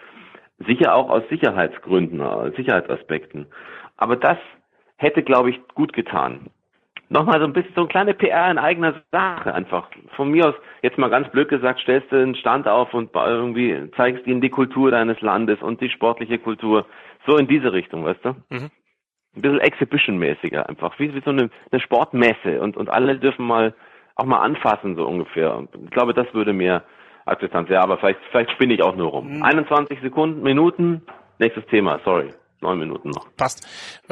sicher auch aus Sicherheitsgründen, Sicherheitsaspekten. Aber das hätte, glaube ich, gut getan. Nochmal so eine kleine PR in eigener Sache einfach. Von mir aus, jetzt mal ganz blöd gesagt, stellst du einen Stand auf und irgendwie zeigst ihnen die Kultur deines Landes und die sportliche Kultur. So in diese Richtung, weißt du? Mhm. Ein bisschen Exhibition-mäßiger einfach, wie so eine Sportmesse und alle dürfen auch mal anfassen, so ungefähr. Ich glaube, das würde mir Akzeptanz, ja, aber vielleicht spinne ich auch nur rum. 21 Minuten, nächstes Thema, sorry, 9 Minuten noch. Passt.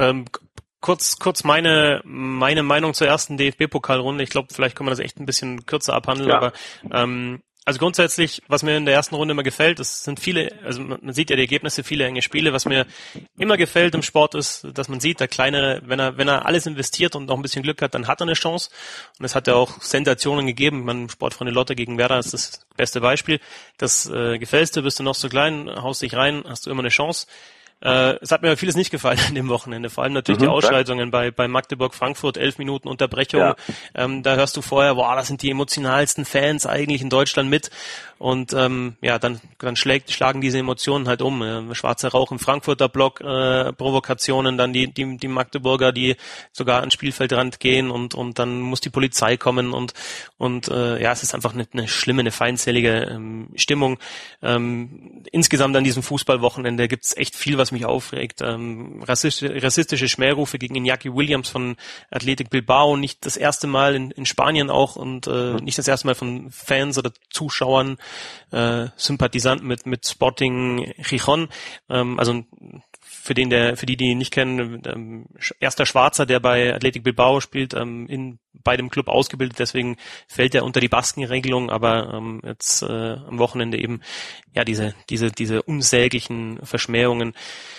Kurz meine Meinung zur ersten DFB-Pokalrunde. Ich glaube, vielleicht kann man das echt ein bisschen kürzer abhandeln, aber also grundsätzlich, was mir in der ersten Runde immer gefällt, es sind viele, also man sieht ja die Ergebnisse, viele enge Spiele. Was mir immer gefällt im Sport ist, dass man sieht, der Kleinere, wenn er alles investiert und noch ein bisschen Glück hat, dann hat er eine Chance. Und es hat ja auch Sensationen gegeben. Man Sportfreunde Lotte gegen Werder ist das beste Beispiel. Das gefällst du, bist du noch so klein, haust dich rein, hast du immer eine Chance. Es hat mir vieles nicht gefallen an dem Wochenende, vor allem natürlich die Ausschaltungen bei Magdeburg-Frankfurt, 11 Minuten Unterbrechung. Ja. Da hörst du vorher, das sind die emotionalsten Fans eigentlich in Deutschland mit. Und dann schlagen diese Emotionen halt um. Schwarzer Rauch im Frankfurter Block, Provokationen, dann die Magdeburger, die sogar ans Spielfeldrand gehen und dann muss die Polizei kommen und es ist einfach eine schlimme, eine feindselige Stimmung. Insgesamt an diesem Fußballwochenende gibt's echt viel, was mich aufregt. Rassistische Schmährufe gegen Iñaki Williams von Athletic Bilbao, nicht das erste Mal in Spanien auch und nicht das erste Mal von Fans oder Zuschauern, Sympathisanten mit Sporting Gijón, also für die nicht kennen, erster Schwarzer, der bei Athletic Bilbao spielt, in bei dem Club ausgebildet, deswegen fällt er unter die Baskenregelung, aber jetzt am Wochenende eben ja diese unsäglichen Verschmähungen.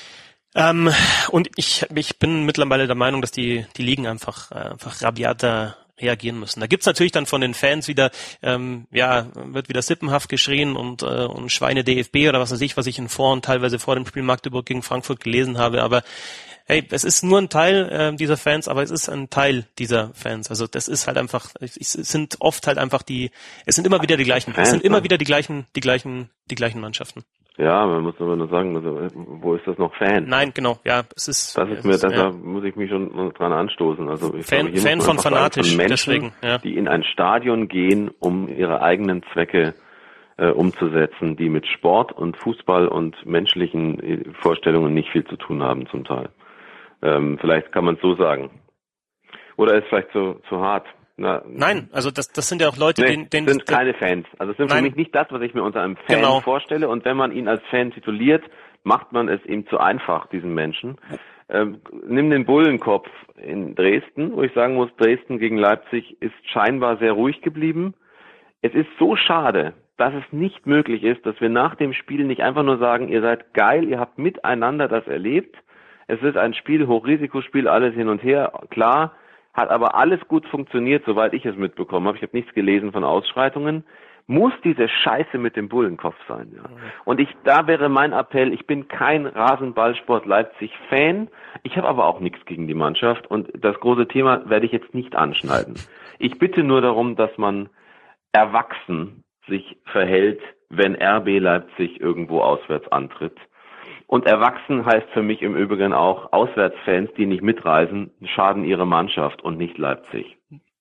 Und ich bin mittlerweile der Meinung, dass die Ligen einfach rabiater reagieren müssen. Da gibt's natürlich dann von den Fans wieder, wird wieder sippenhaft geschrien und Schweine DFB oder was weiß ich, was ich in Foren teilweise vor dem Spiel Magdeburg gegen Frankfurt gelesen habe, aber hey, es ist nur ein Teil dieser Fans, aber es ist ein Teil dieser Fans. Also das ist halt einfach, es sind oft halt einfach es sind immer wieder die gleichen, es sind immer wieder die gleichen Mannschaften. Ja, man muss aber nur sagen, also, wo ist das noch Fan? Nein, genau, ja, da muss ich mich schon dran anstoßen. Also ich Fan von fanatisch, von Menschen, deswegen, ja. Die in ein Stadion gehen, um ihre eigenen Zwecke umzusetzen, die mit Sport und Fußball und menschlichen Vorstellungen nicht viel zu tun haben zum Teil. Vielleicht kann man es so sagen. Oder ist vielleicht zu hart. Nein, also das sind ja auch Leute, sind keine Fans. Also es sind für mich nicht das, was ich mir unter einem Fan vorstelle. Und wenn man ihn als Fan tituliert, macht man es ihm zu einfach, diesen Menschen. Nimm den Bullenkopf in Dresden, wo ich sagen muss, Dresden gegen Leipzig ist scheinbar sehr ruhig geblieben. Es ist so schade, dass es nicht möglich ist, dass wir nach dem Spiel nicht einfach nur sagen, ihr seid geil, ihr habt miteinander das erlebt. Es ist ein Spiel, Hochrisikospiel, alles hin und her, klar. Hat aber alles gut funktioniert, soweit ich es mitbekommen habe. Ich habe nichts gelesen von Ausschreitungen. Muss diese Scheiße mit dem Bullenkopf sein. Ja. Und da wäre mein Appell, ich bin kein Rasenballsport Leipzig-Fan. Ich habe aber auch nichts gegen die Mannschaft. Und das große Thema werde ich jetzt nicht anschneiden. Ich bitte nur darum, dass man erwachsen sich verhält, wenn RB Leipzig irgendwo auswärts antritt. Und erwachsen heißt für mich im Übrigen auch, Auswärtsfans, die nicht mitreisen, schaden ihre Mannschaft und nicht Leipzig.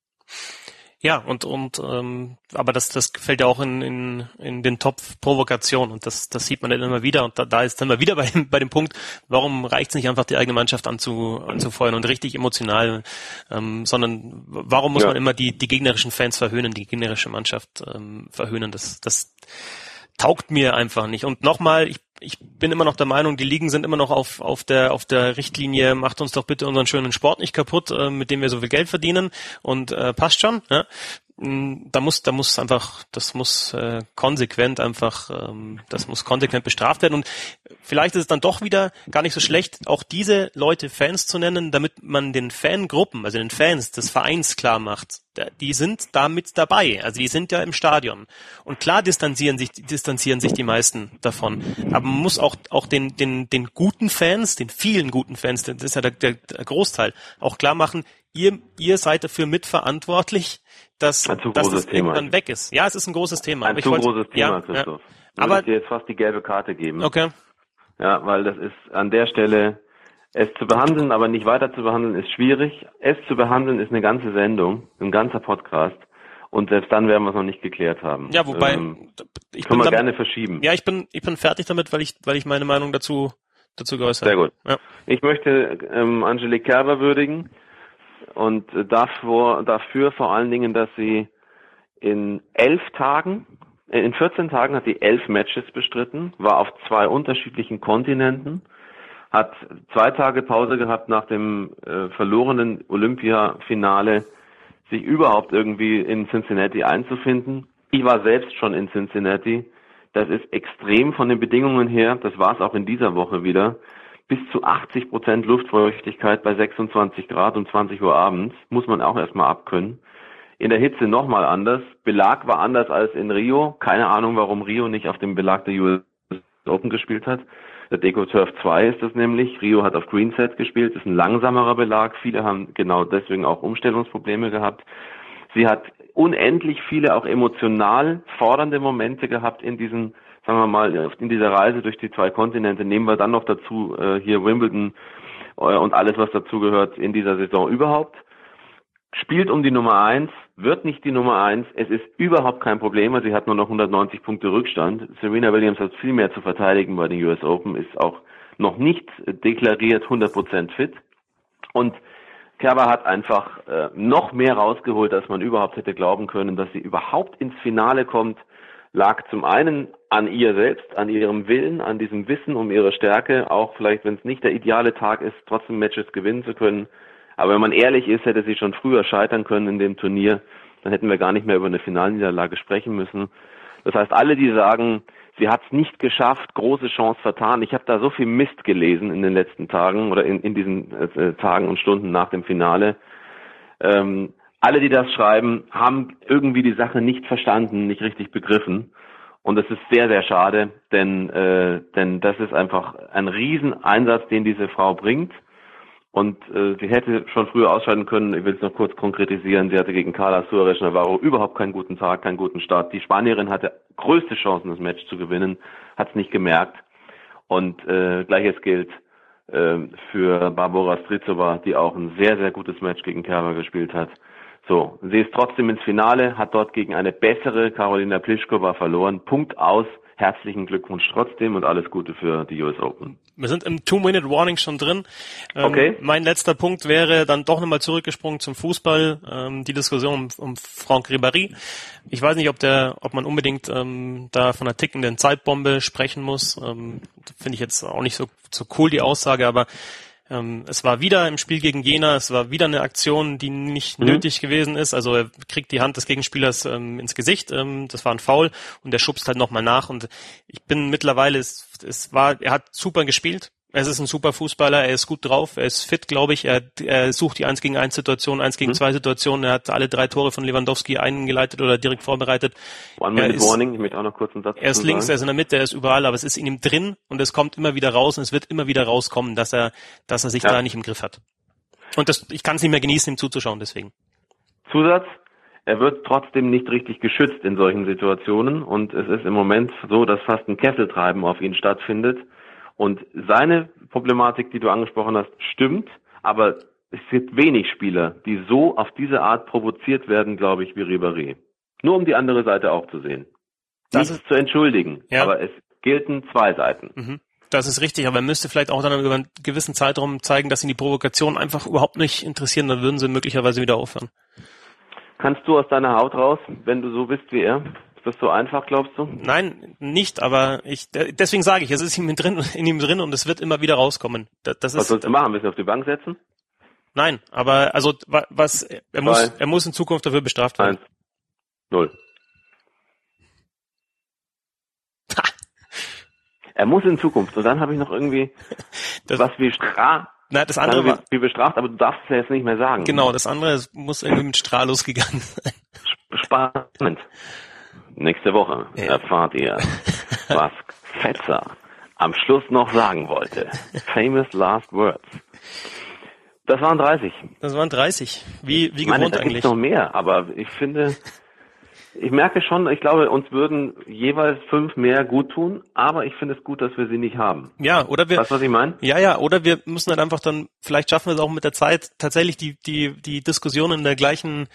Ja, aber das fällt ja auch in den Topf Provokation und das sieht man dann immer wieder und da ist dann mal wieder bei dem Punkt, warum reicht es nicht einfach, die eigene Mannschaft anzufeuern und richtig emotional, sondern warum muss man immer die gegnerischen Fans verhöhnen, die gegnerische Mannschaft verhöhnen, das taugt mir einfach nicht. Und nochmal, ich bin immer noch der Meinung, die Ligen sind immer noch auf der Richtlinie, macht uns doch bitte unseren schönen Sport nicht kaputt, mit dem wir so viel Geld verdienen und passt schon. Ja? Das muss konsequent bestraft werden und vielleicht ist es dann doch wieder gar nicht so schlecht, auch diese Leute Fans zu nennen, damit man den Fangruppen, also den Fans des Vereins klar macht, die sind da mit dabei, also die sind ja im Stadion und klar distanzieren sich die meisten davon, aber man muss auch den guten Fans, den vielen guten Fans, das ist ja der Großteil, auch klar machen, ihr seid dafür mitverantwortlich, dass es irgendwann weg ist. Ja, es ist ein großes Thema. Ein großes Thema, Christoph. Aber ich dir jetzt fast die gelbe Karte geben. Okay. Ja, weil das ist an der Stelle, es zu behandeln, aber nicht weiter zu behandeln, ist schwierig. Es zu behandeln ist eine ganze Sendung, ein ganzer Podcast. Und selbst dann werden wir es noch nicht geklärt haben. Ja, wobei können wir gerne verschieben. Ja, ich bin fertig damit, weil ich meine Meinung dazu geäußert Sehr habe. gut. Ja. Ich möchte Angelique Kerber würdigen. Und dafür vor allen Dingen, dass sie in 14 Tagen hat sie 11 Matches bestritten, war auf 2 unterschiedlichen Kontinenten, hat 2 Tage Pause gehabt nach dem verlorenen Olympiafinale, sich überhaupt irgendwie in Cincinnati einzufinden. Ich war selbst schon in Cincinnati. Das ist extrem von den Bedingungen her, das war es auch in dieser Woche wieder. Bis zu 80% Luftfeuchtigkeit bei 26 Grad um 20 Uhr abends, muss man auch erstmal abkönnen. In der Hitze nochmal anders. Belag war anders als in Rio. Keine Ahnung, warum Rio nicht auf dem Belag der US Open gespielt hat. Der Deco Turf 2 ist das nämlich. Rio hat auf Greenset gespielt, ist ein langsamerer Belag. Viele haben genau deswegen auch Umstellungsprobleme gehabt. Sie hat unendlich viele auch emotional fordernde Momente gehabt in diesen, sagen wir mal, in dieser Reise durch die 2 Kontinente. Nehmen wir dann noch dazu hier Wimbledon und alles, was dazu gehört in dieser Saison überhaupt. Spielt um die Nummer 1, wird nicht die Nummer 1. Es ist überhaupt kein Problem. Sie hat nur noch 190 Punkte Rückstand. Serena Williams hat viel mehr zu verteidigen bei den US Open, ist auch noch nicht deklariert 100% fit. Und Kerber hat einfach noch mehr rausgeholt, als man überhaupt hätte glauben können, dass sie überhaupt ins Finale kommt. Lag zum einen an ihr selbst, an ihrem Willen, an diesem Wissen um ihre Stärke, auch vielleicht, wenn es nicht der ideale Tag ist, trotzdem Matches gewinnen zu können. Aber wenn man ehrlich ist, hätte sie schon früher scheitern können in dem Turnier. Dann hätten wir gar nicht mehr über eine Finalniederlage sprechen müssen. Das heißt, alle, die sagen, sie hat es nicht geschafft, große Chance vertan. Ich habe da so viel Mist gelesen in den letzten Tagen oder in diesen Tagen und Stunden nach dem Finale. Alle, die das schreiben, haben irgendwie die Sache nicht verstanden, nicht richtig begriffen. Und das ist sehr, sehr schade, denn das ist einfach ein Rieseneinsatz, den diese Frau bringt. Und sie hätte schon früher ausscheiden können. Ich will es noch kurz konkretisieren. Sie hatte gegen Carla Suarez Navarro überhaupt keinen guten Tag, keinen guten Start. Die Spanierin hatte größte Chancen, das Match zu gewinnen, hat es nicht gemerkt. Und Gleiches gilt für Barbora Strycova, die auch ein sehr, sehr gutes Match gegen Kerber gespielt hat. So, sie ist trotzdem ins Finale, hat dort gegen eine bessere Karolina Pliskova verloren. Punkt aus. Herzlichen Glückwunsch trotzdem und alles Gute für die US Open. Wir sind im 2-Minute-Warning schon drin. Okay. Mein letzter Punkt wäre dann doch nochmal zurückgesprungen zum Fußball, die Diskussion um Franck Ribéry. Ich weiß nicht, ob man unbedingt da von einer tickenden Zeitbombe sprechen muss. Finde ich jetzt auch nicht so cool, die Aussage, aber es war wieder im Spiel gegen Jena, es war wieder eine Aktion, die nicht nötig gewesen ist. Also er kriegt die Hand des Gegenspielers ins Gesicht, das war ein Foul und der schubst halt nochmal nach. Und ich bin mittlerweile, er hat super gespielt. Es ist ein super Fußballer, er ist gut drauf, er ist fit, glaube ich. Er sucht die 1-gegen-1 Situation, 1-gegen-2 Situationen. Er hat alle 3 Tore von Lewandowski eingeleitet oder direkt vorbereitet. One-Minute-Warning, ich möchte auch noch kurz einen Satz Er ist links, er ist in der Mitte, er ist überall, aber es ist in ihm drin und es kommt immer wieder raus und es wird immer wieder rauskommen, dass er sich da nicht im Griff hat. Und ich kann es nicht mehr genießen, ihm zuzuschauen, deswegen. Zusatz, er wird trotzdem nicht richtig geschützt in solchen Situationen und es ist im Moment so, dass fast ein Kesseltreiben auf ihn stattfindet. Und seine Problematik, die du angesprochen hast, stimmt, aber es gibt wenig Spieler, die so auf diese Art provoziert werden, glaube ich, wie Ribéry. Nur um die andere Seite auch zu sehen. Das nicht zu entschuldigen, ja. Aber es gelten 2 Seiten. Das ist richtig, aber er müsste vielleicht auch dann über einen gewissen Zeitraum zeigen, dass ihn die Provokationen einfach überhaupt nicht interessieren, dann würden sie möglicherweise wieder aufhören. Kannst du aus deiner Haut raus, wenn du so bist wie er? Ist das so einfach, glaubst du? Nein, nicht, aber deswegen sage ich, es ist in ihm drin und es wird immer wieder rauskommen. Was sollst du machen? Willst du auf die Bank setzen? Nein, aber er muss in Zukunft dafür bestraft werden. 1-0. Er muss in Zukunft. Und dann habe ich noch irgendwie was wie das andere war wie bestraft, aber du darfst es ja jetzt nicht mehr sagen. Genau, das andere muss irgendwie mit Strahl losgegangen sein. Spannend. Nächste Woche erfahrt ihr, was Fetzer am Schluss noch sagen wollte. Famous last words. Das waren 30. Wie gewohnt eigentlich. Es gibt noch mehr, aber ich merke schon, ich glaube, uns würden jeweils 5 mehr gut tun, aber ich finde es gut, dass wir sie nicht haben. Ja, oder weißt du, was ich meine? Ja, oder wir müssen halt einfach dann, vielleicht schaffen wir es auch mit der Zeit, tatsächlich die Diskussion in der gleichen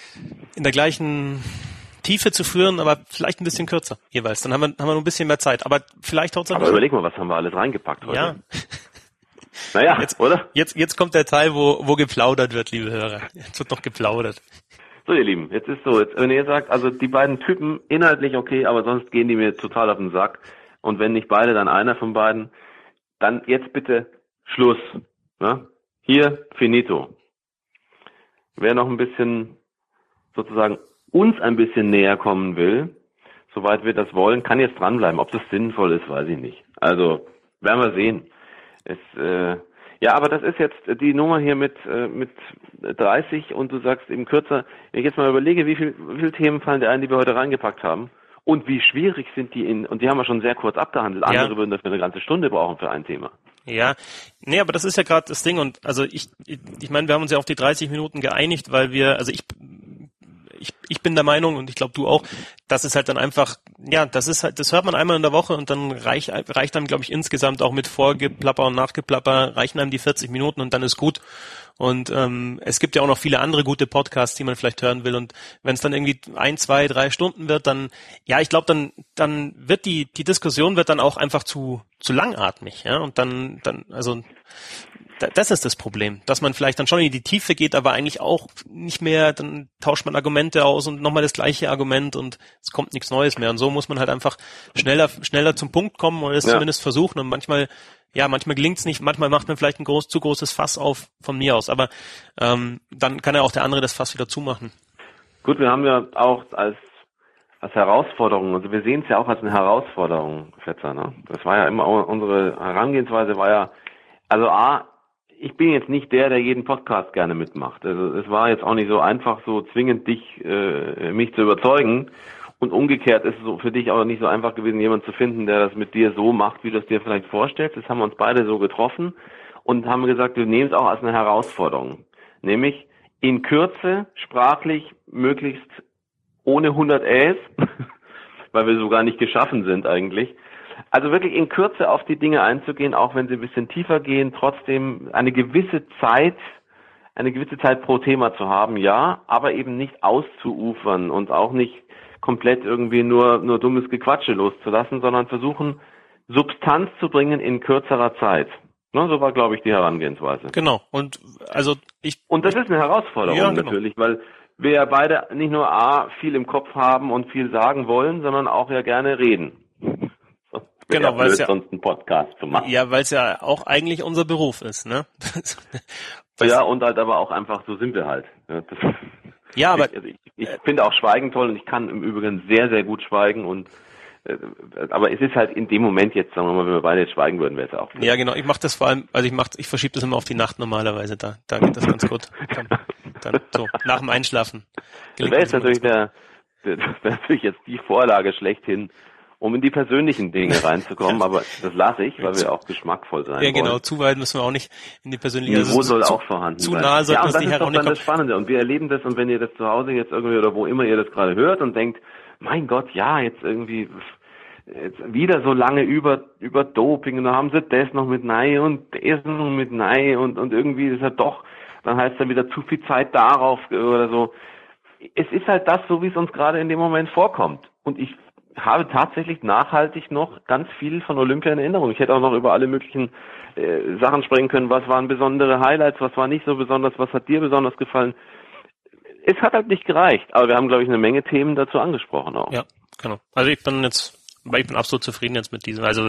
Tiefe zu führen, aber vielleicht ein bisschen kürzer jeweils. Dann haben wir noch ein bisschen mehr Zeit. Aber vielleicht haut's aber überleg mal, was haben wir alles reingepackt heute? Ja. Naja, oder? Jetzt kommt der Teil, wo geplaudert wird, liebe Hörer. Jetzt wird noch geplaudert. So, ihr Lieben, jetzt ist so, wenn ihr sagt, also die beiden Typen inhaltlich okay, aber sonst gehen die mir total auf den Sack. Und wenn nicht beide, dann einer von beiden. Dann jetzt bitte Schluss. Ne? Hier, finito. Wer noch ein bisschen sozusagen uns ein bisschen näher kommen will, soweit wir das wollen, kann jetzt dranbleiben. Ob das sinnvoll ist, weiß ich nicht. Also, werden wir sehen. Ja, aber das ist jetzt die Nummer hier mit 30 und du sagst eben kürzer. Wenn ich jetzt mal überlege, wie viele Themen fallen dir ein, die wir heute reingepackt haben und wie schwierig sind die und die haben wir schon sehr kurz abgehandelt. Andere würden dafür eine ganze Stunde brauchen für ein Thema. Ja, nee, aber das ist ja gerade das Ding und also ich meine, wir haben uns ja auf die 30 Minuten geeinigt, weil ich bin der Meinung und ich glaube du auch, dass es halt dann einfach, ja, das hört man einmal in der Woche und dann reicht einem, glaube ich, insgesamt auch mit Vorgeplapper und Nachgeplapper reichen einem die 40 Minuten und dann ist gut. Und es gibt ja auch noch viele andere gute Podcasts, die man vielleicht hören will. Und wenn es dann irgendwie 1, 2, 3 Stunden wird, dann, ja, ich glaube, dann wird die Diskussion wird dann auch einfach zu langatmig, ja. Und dann, also das ist das Problem, dass man vielleicht dann schon in die Tiefe geht, aber eigentlich auch nicht mehr, dann tauscht man Argumente aus und nochmal das gleiche Argument und es kommt nichts Neues mehr. Und so muss man halt einfach schneller zum Punkt kommen oder es zumindest versuchen. Und manchmal, ja, manchmal gelingt's nicht, manchmal macht man vielleicht ein zu großes Fass auf von mir aus, aber dann kann ja auch der andere das Fass wieder zumachen. Gut, wir haben ja auch als Herausforderung, also wir sehen es ja auch als eine Herausforderung, Fetzer, ne? Das war ja immer unsere Herangehensweise, war ja, also ich bin jetzt nicht der jeden Podcast gerne mitmacht. Also es war jetzt auch nicht so einfach, so zwingend mich zu überzeugen. Und umgekehrt ist es so für dich auch nicht so einfach gewesen, jemanden zu finden, der das mit dir so macht, wie du es dir vielleicht vorstellst. Das haben wir uns beide so getroffen und haben gesagt, wir nehmen es auch als eine Herausforderung. Nämlich in Kürze, sprachlich, möglichst ohne 100 Äs, weil wir so gar nicht geschaffen sind eigentlich. Also wirklich in Kürze auf die Dinge einzugehen, auch wenn sie ein bisschen tiefer gehen, trotzdem eine gewisse Zeit pro Thema zu haben, ja, aber eben nicht auszuufern und auch nicht komplett irgendwie nur dummes Gequatsche loszulassen, sondern versuchen, Substanz zu bringen in kürzerer Zeit. Ne, so war, glaube ich, die Herangehensweise. Genau. Und das ist eine Herausforderung natürlich, weil wir ja beide nicht nur viel im Kopf haben und viel sagen wollen, sondern auch ja gerne reden. Genau, weil es ja sonst einen Podcast zu machen. Ja, weil es ja auch eigentlich unser Beruf ist, ne? Ja, und halt aber auch einfach so sind wir halt. Ja, aber ich finde auch Schweigen toll und ich kann im Übrigen sehr, sehr gut schweigen und aber es ist halt in dem Moment jetzt, sagen wir mal, wenn wir beide jetzt schweigen würden, wäre es auch. Ja, genau. Ich mache das vor allem, ich verschiebe das immer auf die Nacht normalerweise. Da geht das ganz gut. Dann so nach dem Einschlafen. Das wäre jetzt natürlich natürlich jetzt die Vorlage schlechthin, um in die persönlichen Dinge reinzukommen, aber das lasse ich, weil wir auch geschmackvoll sein wollen. Ja, genau. Zu weit müssen wir auch nicht in die persönlichen. Niveau soll auch vorhanden sein. Zu nah sollten ja, und das die ist doch auch dann das Spannende. Und wir erleben das, und wenn ihr das zu Hause jetzt irgendwie oder wo immer ihr das gerade hört und denkt, mein Gott, ja, jetzt wieder so lange über Doping und dann haben sie das noch mit Nei und das noch mit Nei und irgendwie ist ja doch, dann heißt es dann wieder zu viel Zeit darauf oder so. Es ist halt das, so wie es uns gerade in dem Moment vorkommt. Und ich habe tatsächlich nachhaltig noch ganz viel von Olympia in Erinnerung. Ich hätte auch noch über alle möglichen Sachen sprechen können. Was waren besondere Highlights, was war nicht so besonders, was hat dir besonders gefallen? Es hat halt nicht gereicht, aber wir haben, glaube ich, eine Menge Themen dazu angesprochen auch. Ja, genau. Also ich bin absolut zufrieden jetzt mit diesem, also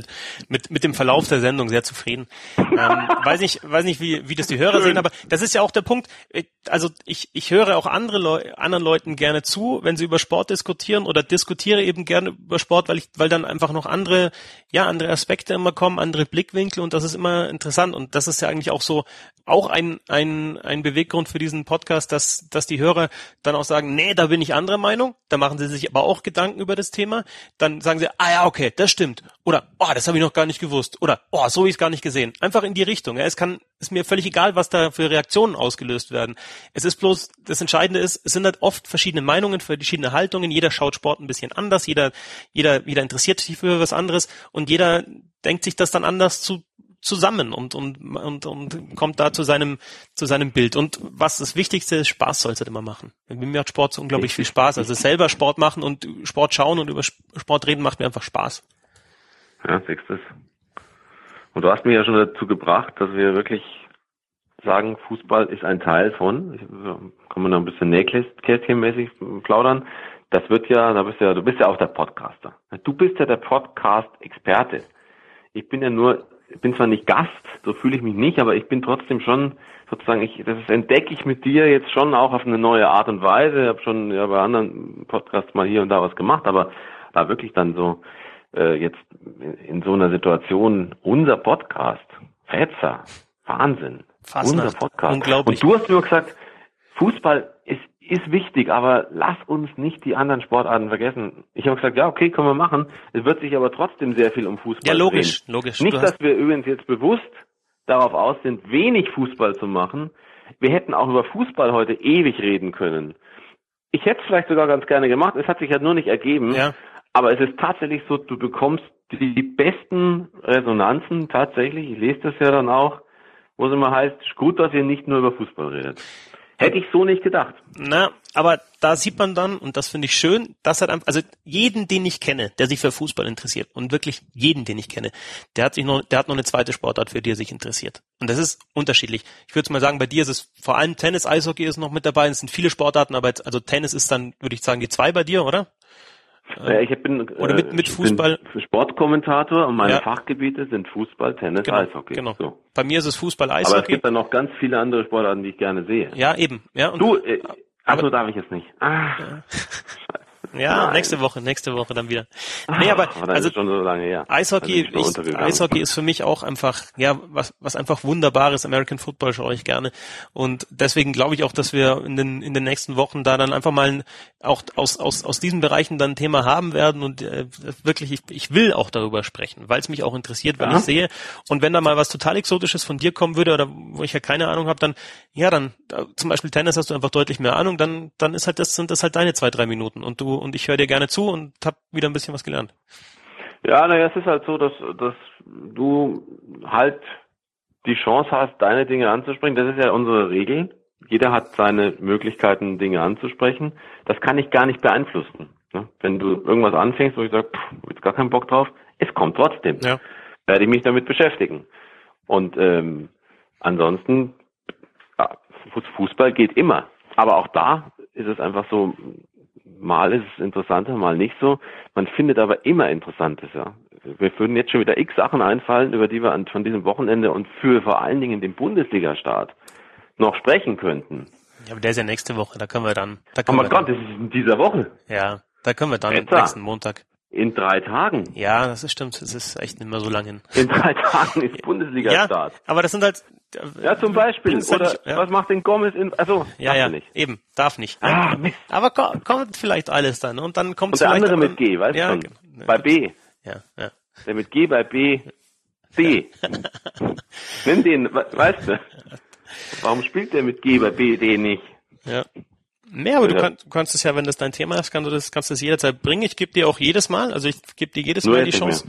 mit dem Verlauf der Sendung sehr zufrieden. Weiß nicht, wie das die Hörer sehen, aber das ist ja auch der Punkt. Also ich höre auch anderen Leuten gerne zu, wenn sie über Sport diskutieren oder diskutiere eben gerne über Sport, weil dann einfach noch andere Aspekte immer kommen, andere Blickwinkel und das ist immer interessant und das ist ja eigentlich auch so auch ein Beweggrund für diesen Podcast, dass die Hörer dann auch sagen, nee, da bin ich anderer Meinung, da machen sie sich aber auch Gedanken über das Thema, dann sagen sie, ja, okay, das stimmt. Oder, das habe ich noch gar nicht gewusst. Oder, so habe ich es gar nicht gesehen. Einfach in die Richtung. Ja, ist mir völlig egal, was da für Reaktionen ausgelöst werden. Es ist bloß, das Entscheidende ist, es sind halt oft verschiedene Meinungen, verschiedene Haltungen. Jeder schaut Sport ein bisschen anders. Jeder interessiert sich für was anderes. Und jeder denkt sich das dann anders zusammen und kommt da zu seinem Bild. Und was das Wichtigste ist, Spaß soll es halt immer machen. Mir macht Sport so unglaublich viel Spaß. Also selber Sport machen und Sport schauen und über Sport reden macht mir einfach Spaß. Ja, siehst du es. Und du hast mich ja schon dazu gebracht, dass wir wirklich sagen, Fußball ist ein Teil von, kann man da ein bisschen nähkästchenmäßig plaudern. Du bist ja auch der Podcaster. Du bist ja der Podcast-Experte. Ich bin zwar nicht Gast, so fühle ich mich nicht, aber ich bin trotzdem schon sozusagen, das entdecke ich mit dir jetzt schon auch auf eine neue Art und Weise. Ich habe schon bei anderen Podcasts mal hier und da was gemacht, aber da wirklich dann so jetzt in so einer Situation unser Podcast, Fetzer, Wahnsinn, Fasnacht. Unser Podcast. Unglaublich. Und du hast nur gesagt, Fußball ist wichtig, aber lass uns nicht die anderen Sportarten vergessen. Ich habe gesagt, ja, okay, können wir machen. Es wird sich aber trotzdem sehr viel um Fußball drehen. Logisch. Nicht, dass wir übrigens jetzt bewusst darauf aus sind, wenig Fußball zu machen. Wir hätten auch über Fußball heute ewig reden können. Ich hätte es vielleicht sogar ganz gerne gemacht. Es hat sich halt nur nicht ergeben. Ja. Aber es ist tatsächlich so, du bekommst die besten Resonanzen tatsächlich. Ich lese das ja dann auch, wo es immer heißt, gut, dass ihr nicht nur über Fußball redet. Hätte ich so nicht gedacht. Na, aber da sieht man dann, und das finde ich schön, dass also jeden, den ich kenne, der sich für Fußball interessiert, und wirklich jeden, den ich kenne, der hat noch eine zweite Sportart, für die er sich interessiert. Und das ist unterschiedlich. Ich würde mal sagen, bei dir ist es vor allem Tennis, Eishockey ist noch mit dabei, es sind viele Sportarten, aber also Tennis ist dann, würde ich sagen, die 2 bei dir, oder? Oder mit Fußball. Ich bin Sportkommentator und meine Fachgebiete sind Fußball, Tennis, Eishockey. Genau. So. Bei mir ist es Fußball, Eishockey. Aber es gibt dann noch ganz viele andere Sportarten, die ich gerne sehe. Ja, eben. Ja, und so darf ich jetzt nicht. Ja, nächste Woche dann wieder. Nee, aber also ist schon so lange her. Eishockey ist für mich auch einfach, was einfach Wunderbares. American Football schaue ich gerne. Und deswegen glaube ich auch, dass wir in den nächsten Wochen da dann einfach mal auch aus diesen Bereichen dann ein Thema haben werden und wirklich, ich will auch darüber sprechen, weil es mich auch interessiert, weil ich sehe. Und wenn da mal was total Exotisches von dir kommen würde oder wo ich ja keine Ahnung habe, dann zum Beispiel Tennis hast du einfach deutlich mehr Ahnung, dann sind das halt deine 2-3 Minuten und ich höre dir gerne zu und habe wieder ein bisschen was gelernt. Ja, es ist halt so, dass du halt die Chance hast, deine Dinge anzusprechen. Das ist ja unsere Regel. Jeder hat seine Möglichkeiten, Dinge anzusprechen. Das kann ich gar nicht beeinflussen. Wenn du irgendwas anfängst, wo ich sage, hab jetzt gar keinen Bock drauf, es kommt trotzdem. Ja. Werde ich mich damit beschäftigen. Und ansonsten, Fußball geht immer. Aber auch da ist es einfach so, mal ist es interessanter, mal nicht so. Man findet aber immer Interessantes, ja. Wir würden jetzt schon wieder x Sachen einfallen, über die wir von diesem Wochenende und für vor allen Dingen den Bundesliga-Start noch sprechen könnten. Ja, aber der ist ja nächste Woche, da können wir dann. Das ist in dieser Woche. Ja, da können wir dann nächsten Montag. In 3 Tagen. Ja, das stimmt. Das ist echt nicht mehr so lang hin. In 3 Tagen ist Bundesliga-Start. Ja, aber das sind halt... Ja, zum Beispiel. Oder was macht den Gomez nicht. Eben, darf nicht. Aber kommt vielleicht alles dann. Und dann kommt der andere mit G, weißt du schon? Bei B. Ja. Der mit G bei B. C. Nimm den, weißt du? Warum spielt der mit G bei B, D nicht? Ja. Nee, aber du kannst es ja, wenn das dein Thema ist, kannst du das jederzeit bringen. Ich gebe dir auch jedes Mal, also ich gebe dir jedes Mal die Chance.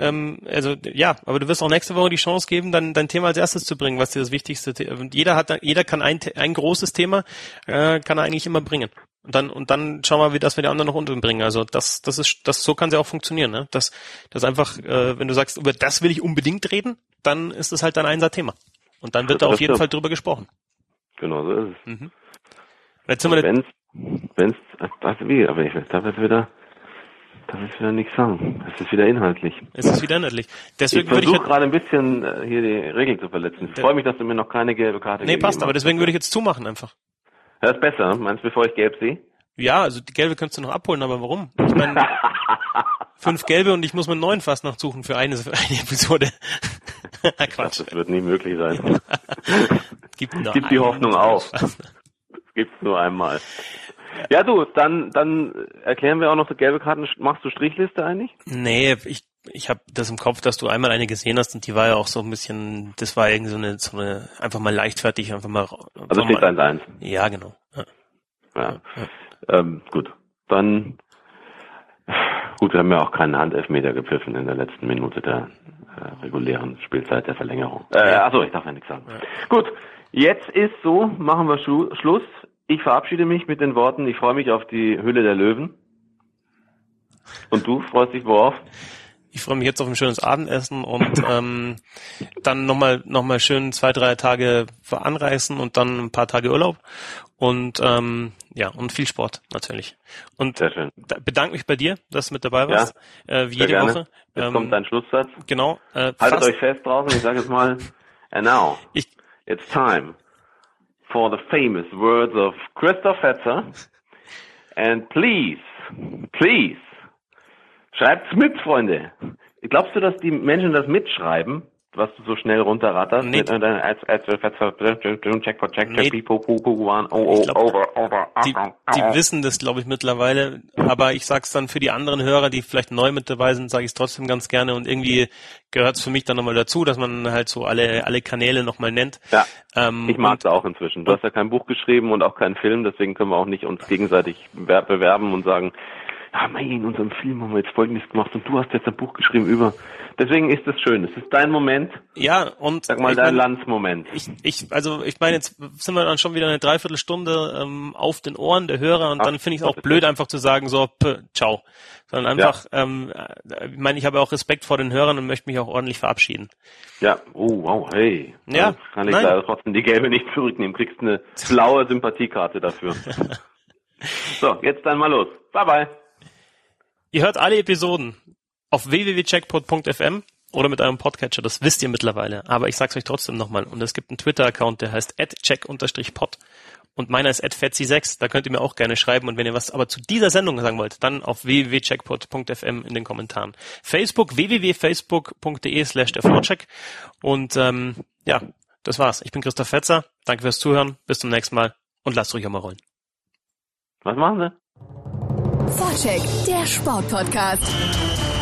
Aber du wirst auch nächste Woche die Chance geben, dann dein Thema als erstes zu bringen, was dir das Wichtigste. Jeder kann ein großes Thema kann er eigentlich immer bringen. Und dann schauen wir, dass wir die anderen noch unterbringen. Also so kann es ja auch funktionieren, ne? Das einfach, wenn du sagst, über das will ich unbedingt reden, dann ist es halt dein Einser-Thema. Und dann wird da auf jeden Fall drüber gesprochen. Genau, so ist es. Mhm. Jetzt sind wir das ist wieder nichts sagen. Das ist wieder inhaltlich. Deswegen ich versuche gerade ein bisschen hier die Regel zu verletzen. Ich freue mich, dass du mir noch keine gelbe Karte gegeben hast. Nee, passt, aber deswegen würde ich jetzt zumachen einfach. Das ist besser, meinst du, bevor ich gelb sehe? Ja, also die gelbe kannst du noch abholen, aber warum? Ich meine, 5 gelbe und ich muss mir 9 fast nachsuchen für eine Episode. Quatsch. Das wird nie möglich sein. Gib die Hoffnung auf. Gibt's nur einmal. Ja, du, dann erklären wir auch noch so gelbe Karten. Machst du Strichliste eigentlich? Nee, ich habe das im Kopf, dass du einmal eine gesehen hast und die war ja auch so ein bisschen, das war irgendwie so eine einfach mal leichtfertig, einfach mal. Also steht 1-1. Ja, genau. Ja. Gut. Dann, wir haben ja auch keinen Handelfmeter gepfiffen in der letzten Minute der regulären Spielzeit der Verlängerung. Ich darf ja nichts sagen. Ja. Gut. Jetzt ist so, machen wir Schluss. Ich verabschiede mich mit den Worten, ich freue mich auf die Hülle der Löwen. Und du freust dich worauf? Ich freue mich jetzt auf ein schönes Abendessen und dann nochmal schön 2-3 Tage anreisen und dann ein paar Tage Urlaub und und viel Sport natürlich. Und sehr schön. Bedanke mich bei dir, dass du mit dabei warst, wie jede Woche. Jetzt kommt dein Schlusssatz. Genau. Haltet euch fest draußen, ich sage jetzt mal, and now, it's time for the famous words of Christoph Fetzer. And please, schreibt's mit, Freunde. Glaubst du, dass die Menschen das mitschreiben, was du so schnell runterratterst? Nee. Die wissen das, glaube ich, mittlerweile. Aber ich sag's dann für die anderen Hörer, die vielleicht neu mit dabei sind, sage ich es trotzdem ganz gerne. Und irgendwie gehört es für mich dann nochmal dazu, dass man halt so alle Kanäle nochmal nennt. Ja, ich mag es auch inzwischen. Du hast ja kein Buch geschrieben und auch keinen Film, deswegen können wir auch nicht uns gegenseitig bewerben und sagen, in unserem Film haben wir jetzt Folgendes gemacht und du hast jetzt ein Buch geschrieben über. Deswegen ist es schön. Es ist dein Moment. Ja, und sag mal dein Landsmoment. Ich meine, jetzt sind wir dann schon wieder eine Dreiviertelstunde auf den Ohren der Hörer und dann finde ich es auch blöd, einfach zu sagen, so, ciao. Sondern einfach, ich habe auch Respekt vor den Hörern und möchte mich auch ordentlich verabschieden. Ja, wow, hey. Ja, kann ich leider trotzdem die gelbe nicht zurücknehmen. Kriegst eine blaue Sympathiekarte dafür. So, jetzt dann mal los. Bye bye. Ihr hört alle Episoden auf www.checkpot.fm oder mit eurem Podcatcher, das wisst ihr mittlerweile. Aber ich sag's euch trotzdem nochmal. Und es gibt einen Twitter-Account, der heißt @check_pod. Und meiner ist @fetzi6. Da könnt ihr mir auch gerne schreiben. Und wenn ihr was aber zu dieser Sendung sagen wollt, dann auf www.checkpot.fm in den Kommentaren. Facebook, www.facebook.de/der Und ja, das war's. Ich bin Christoph Fetzer. Danke fürs Zuhören. Bis zum nächsten Mal. Und lasst ruhig auch mal rollen. Was machen Sie? Vorcheck, der Sportpodcast.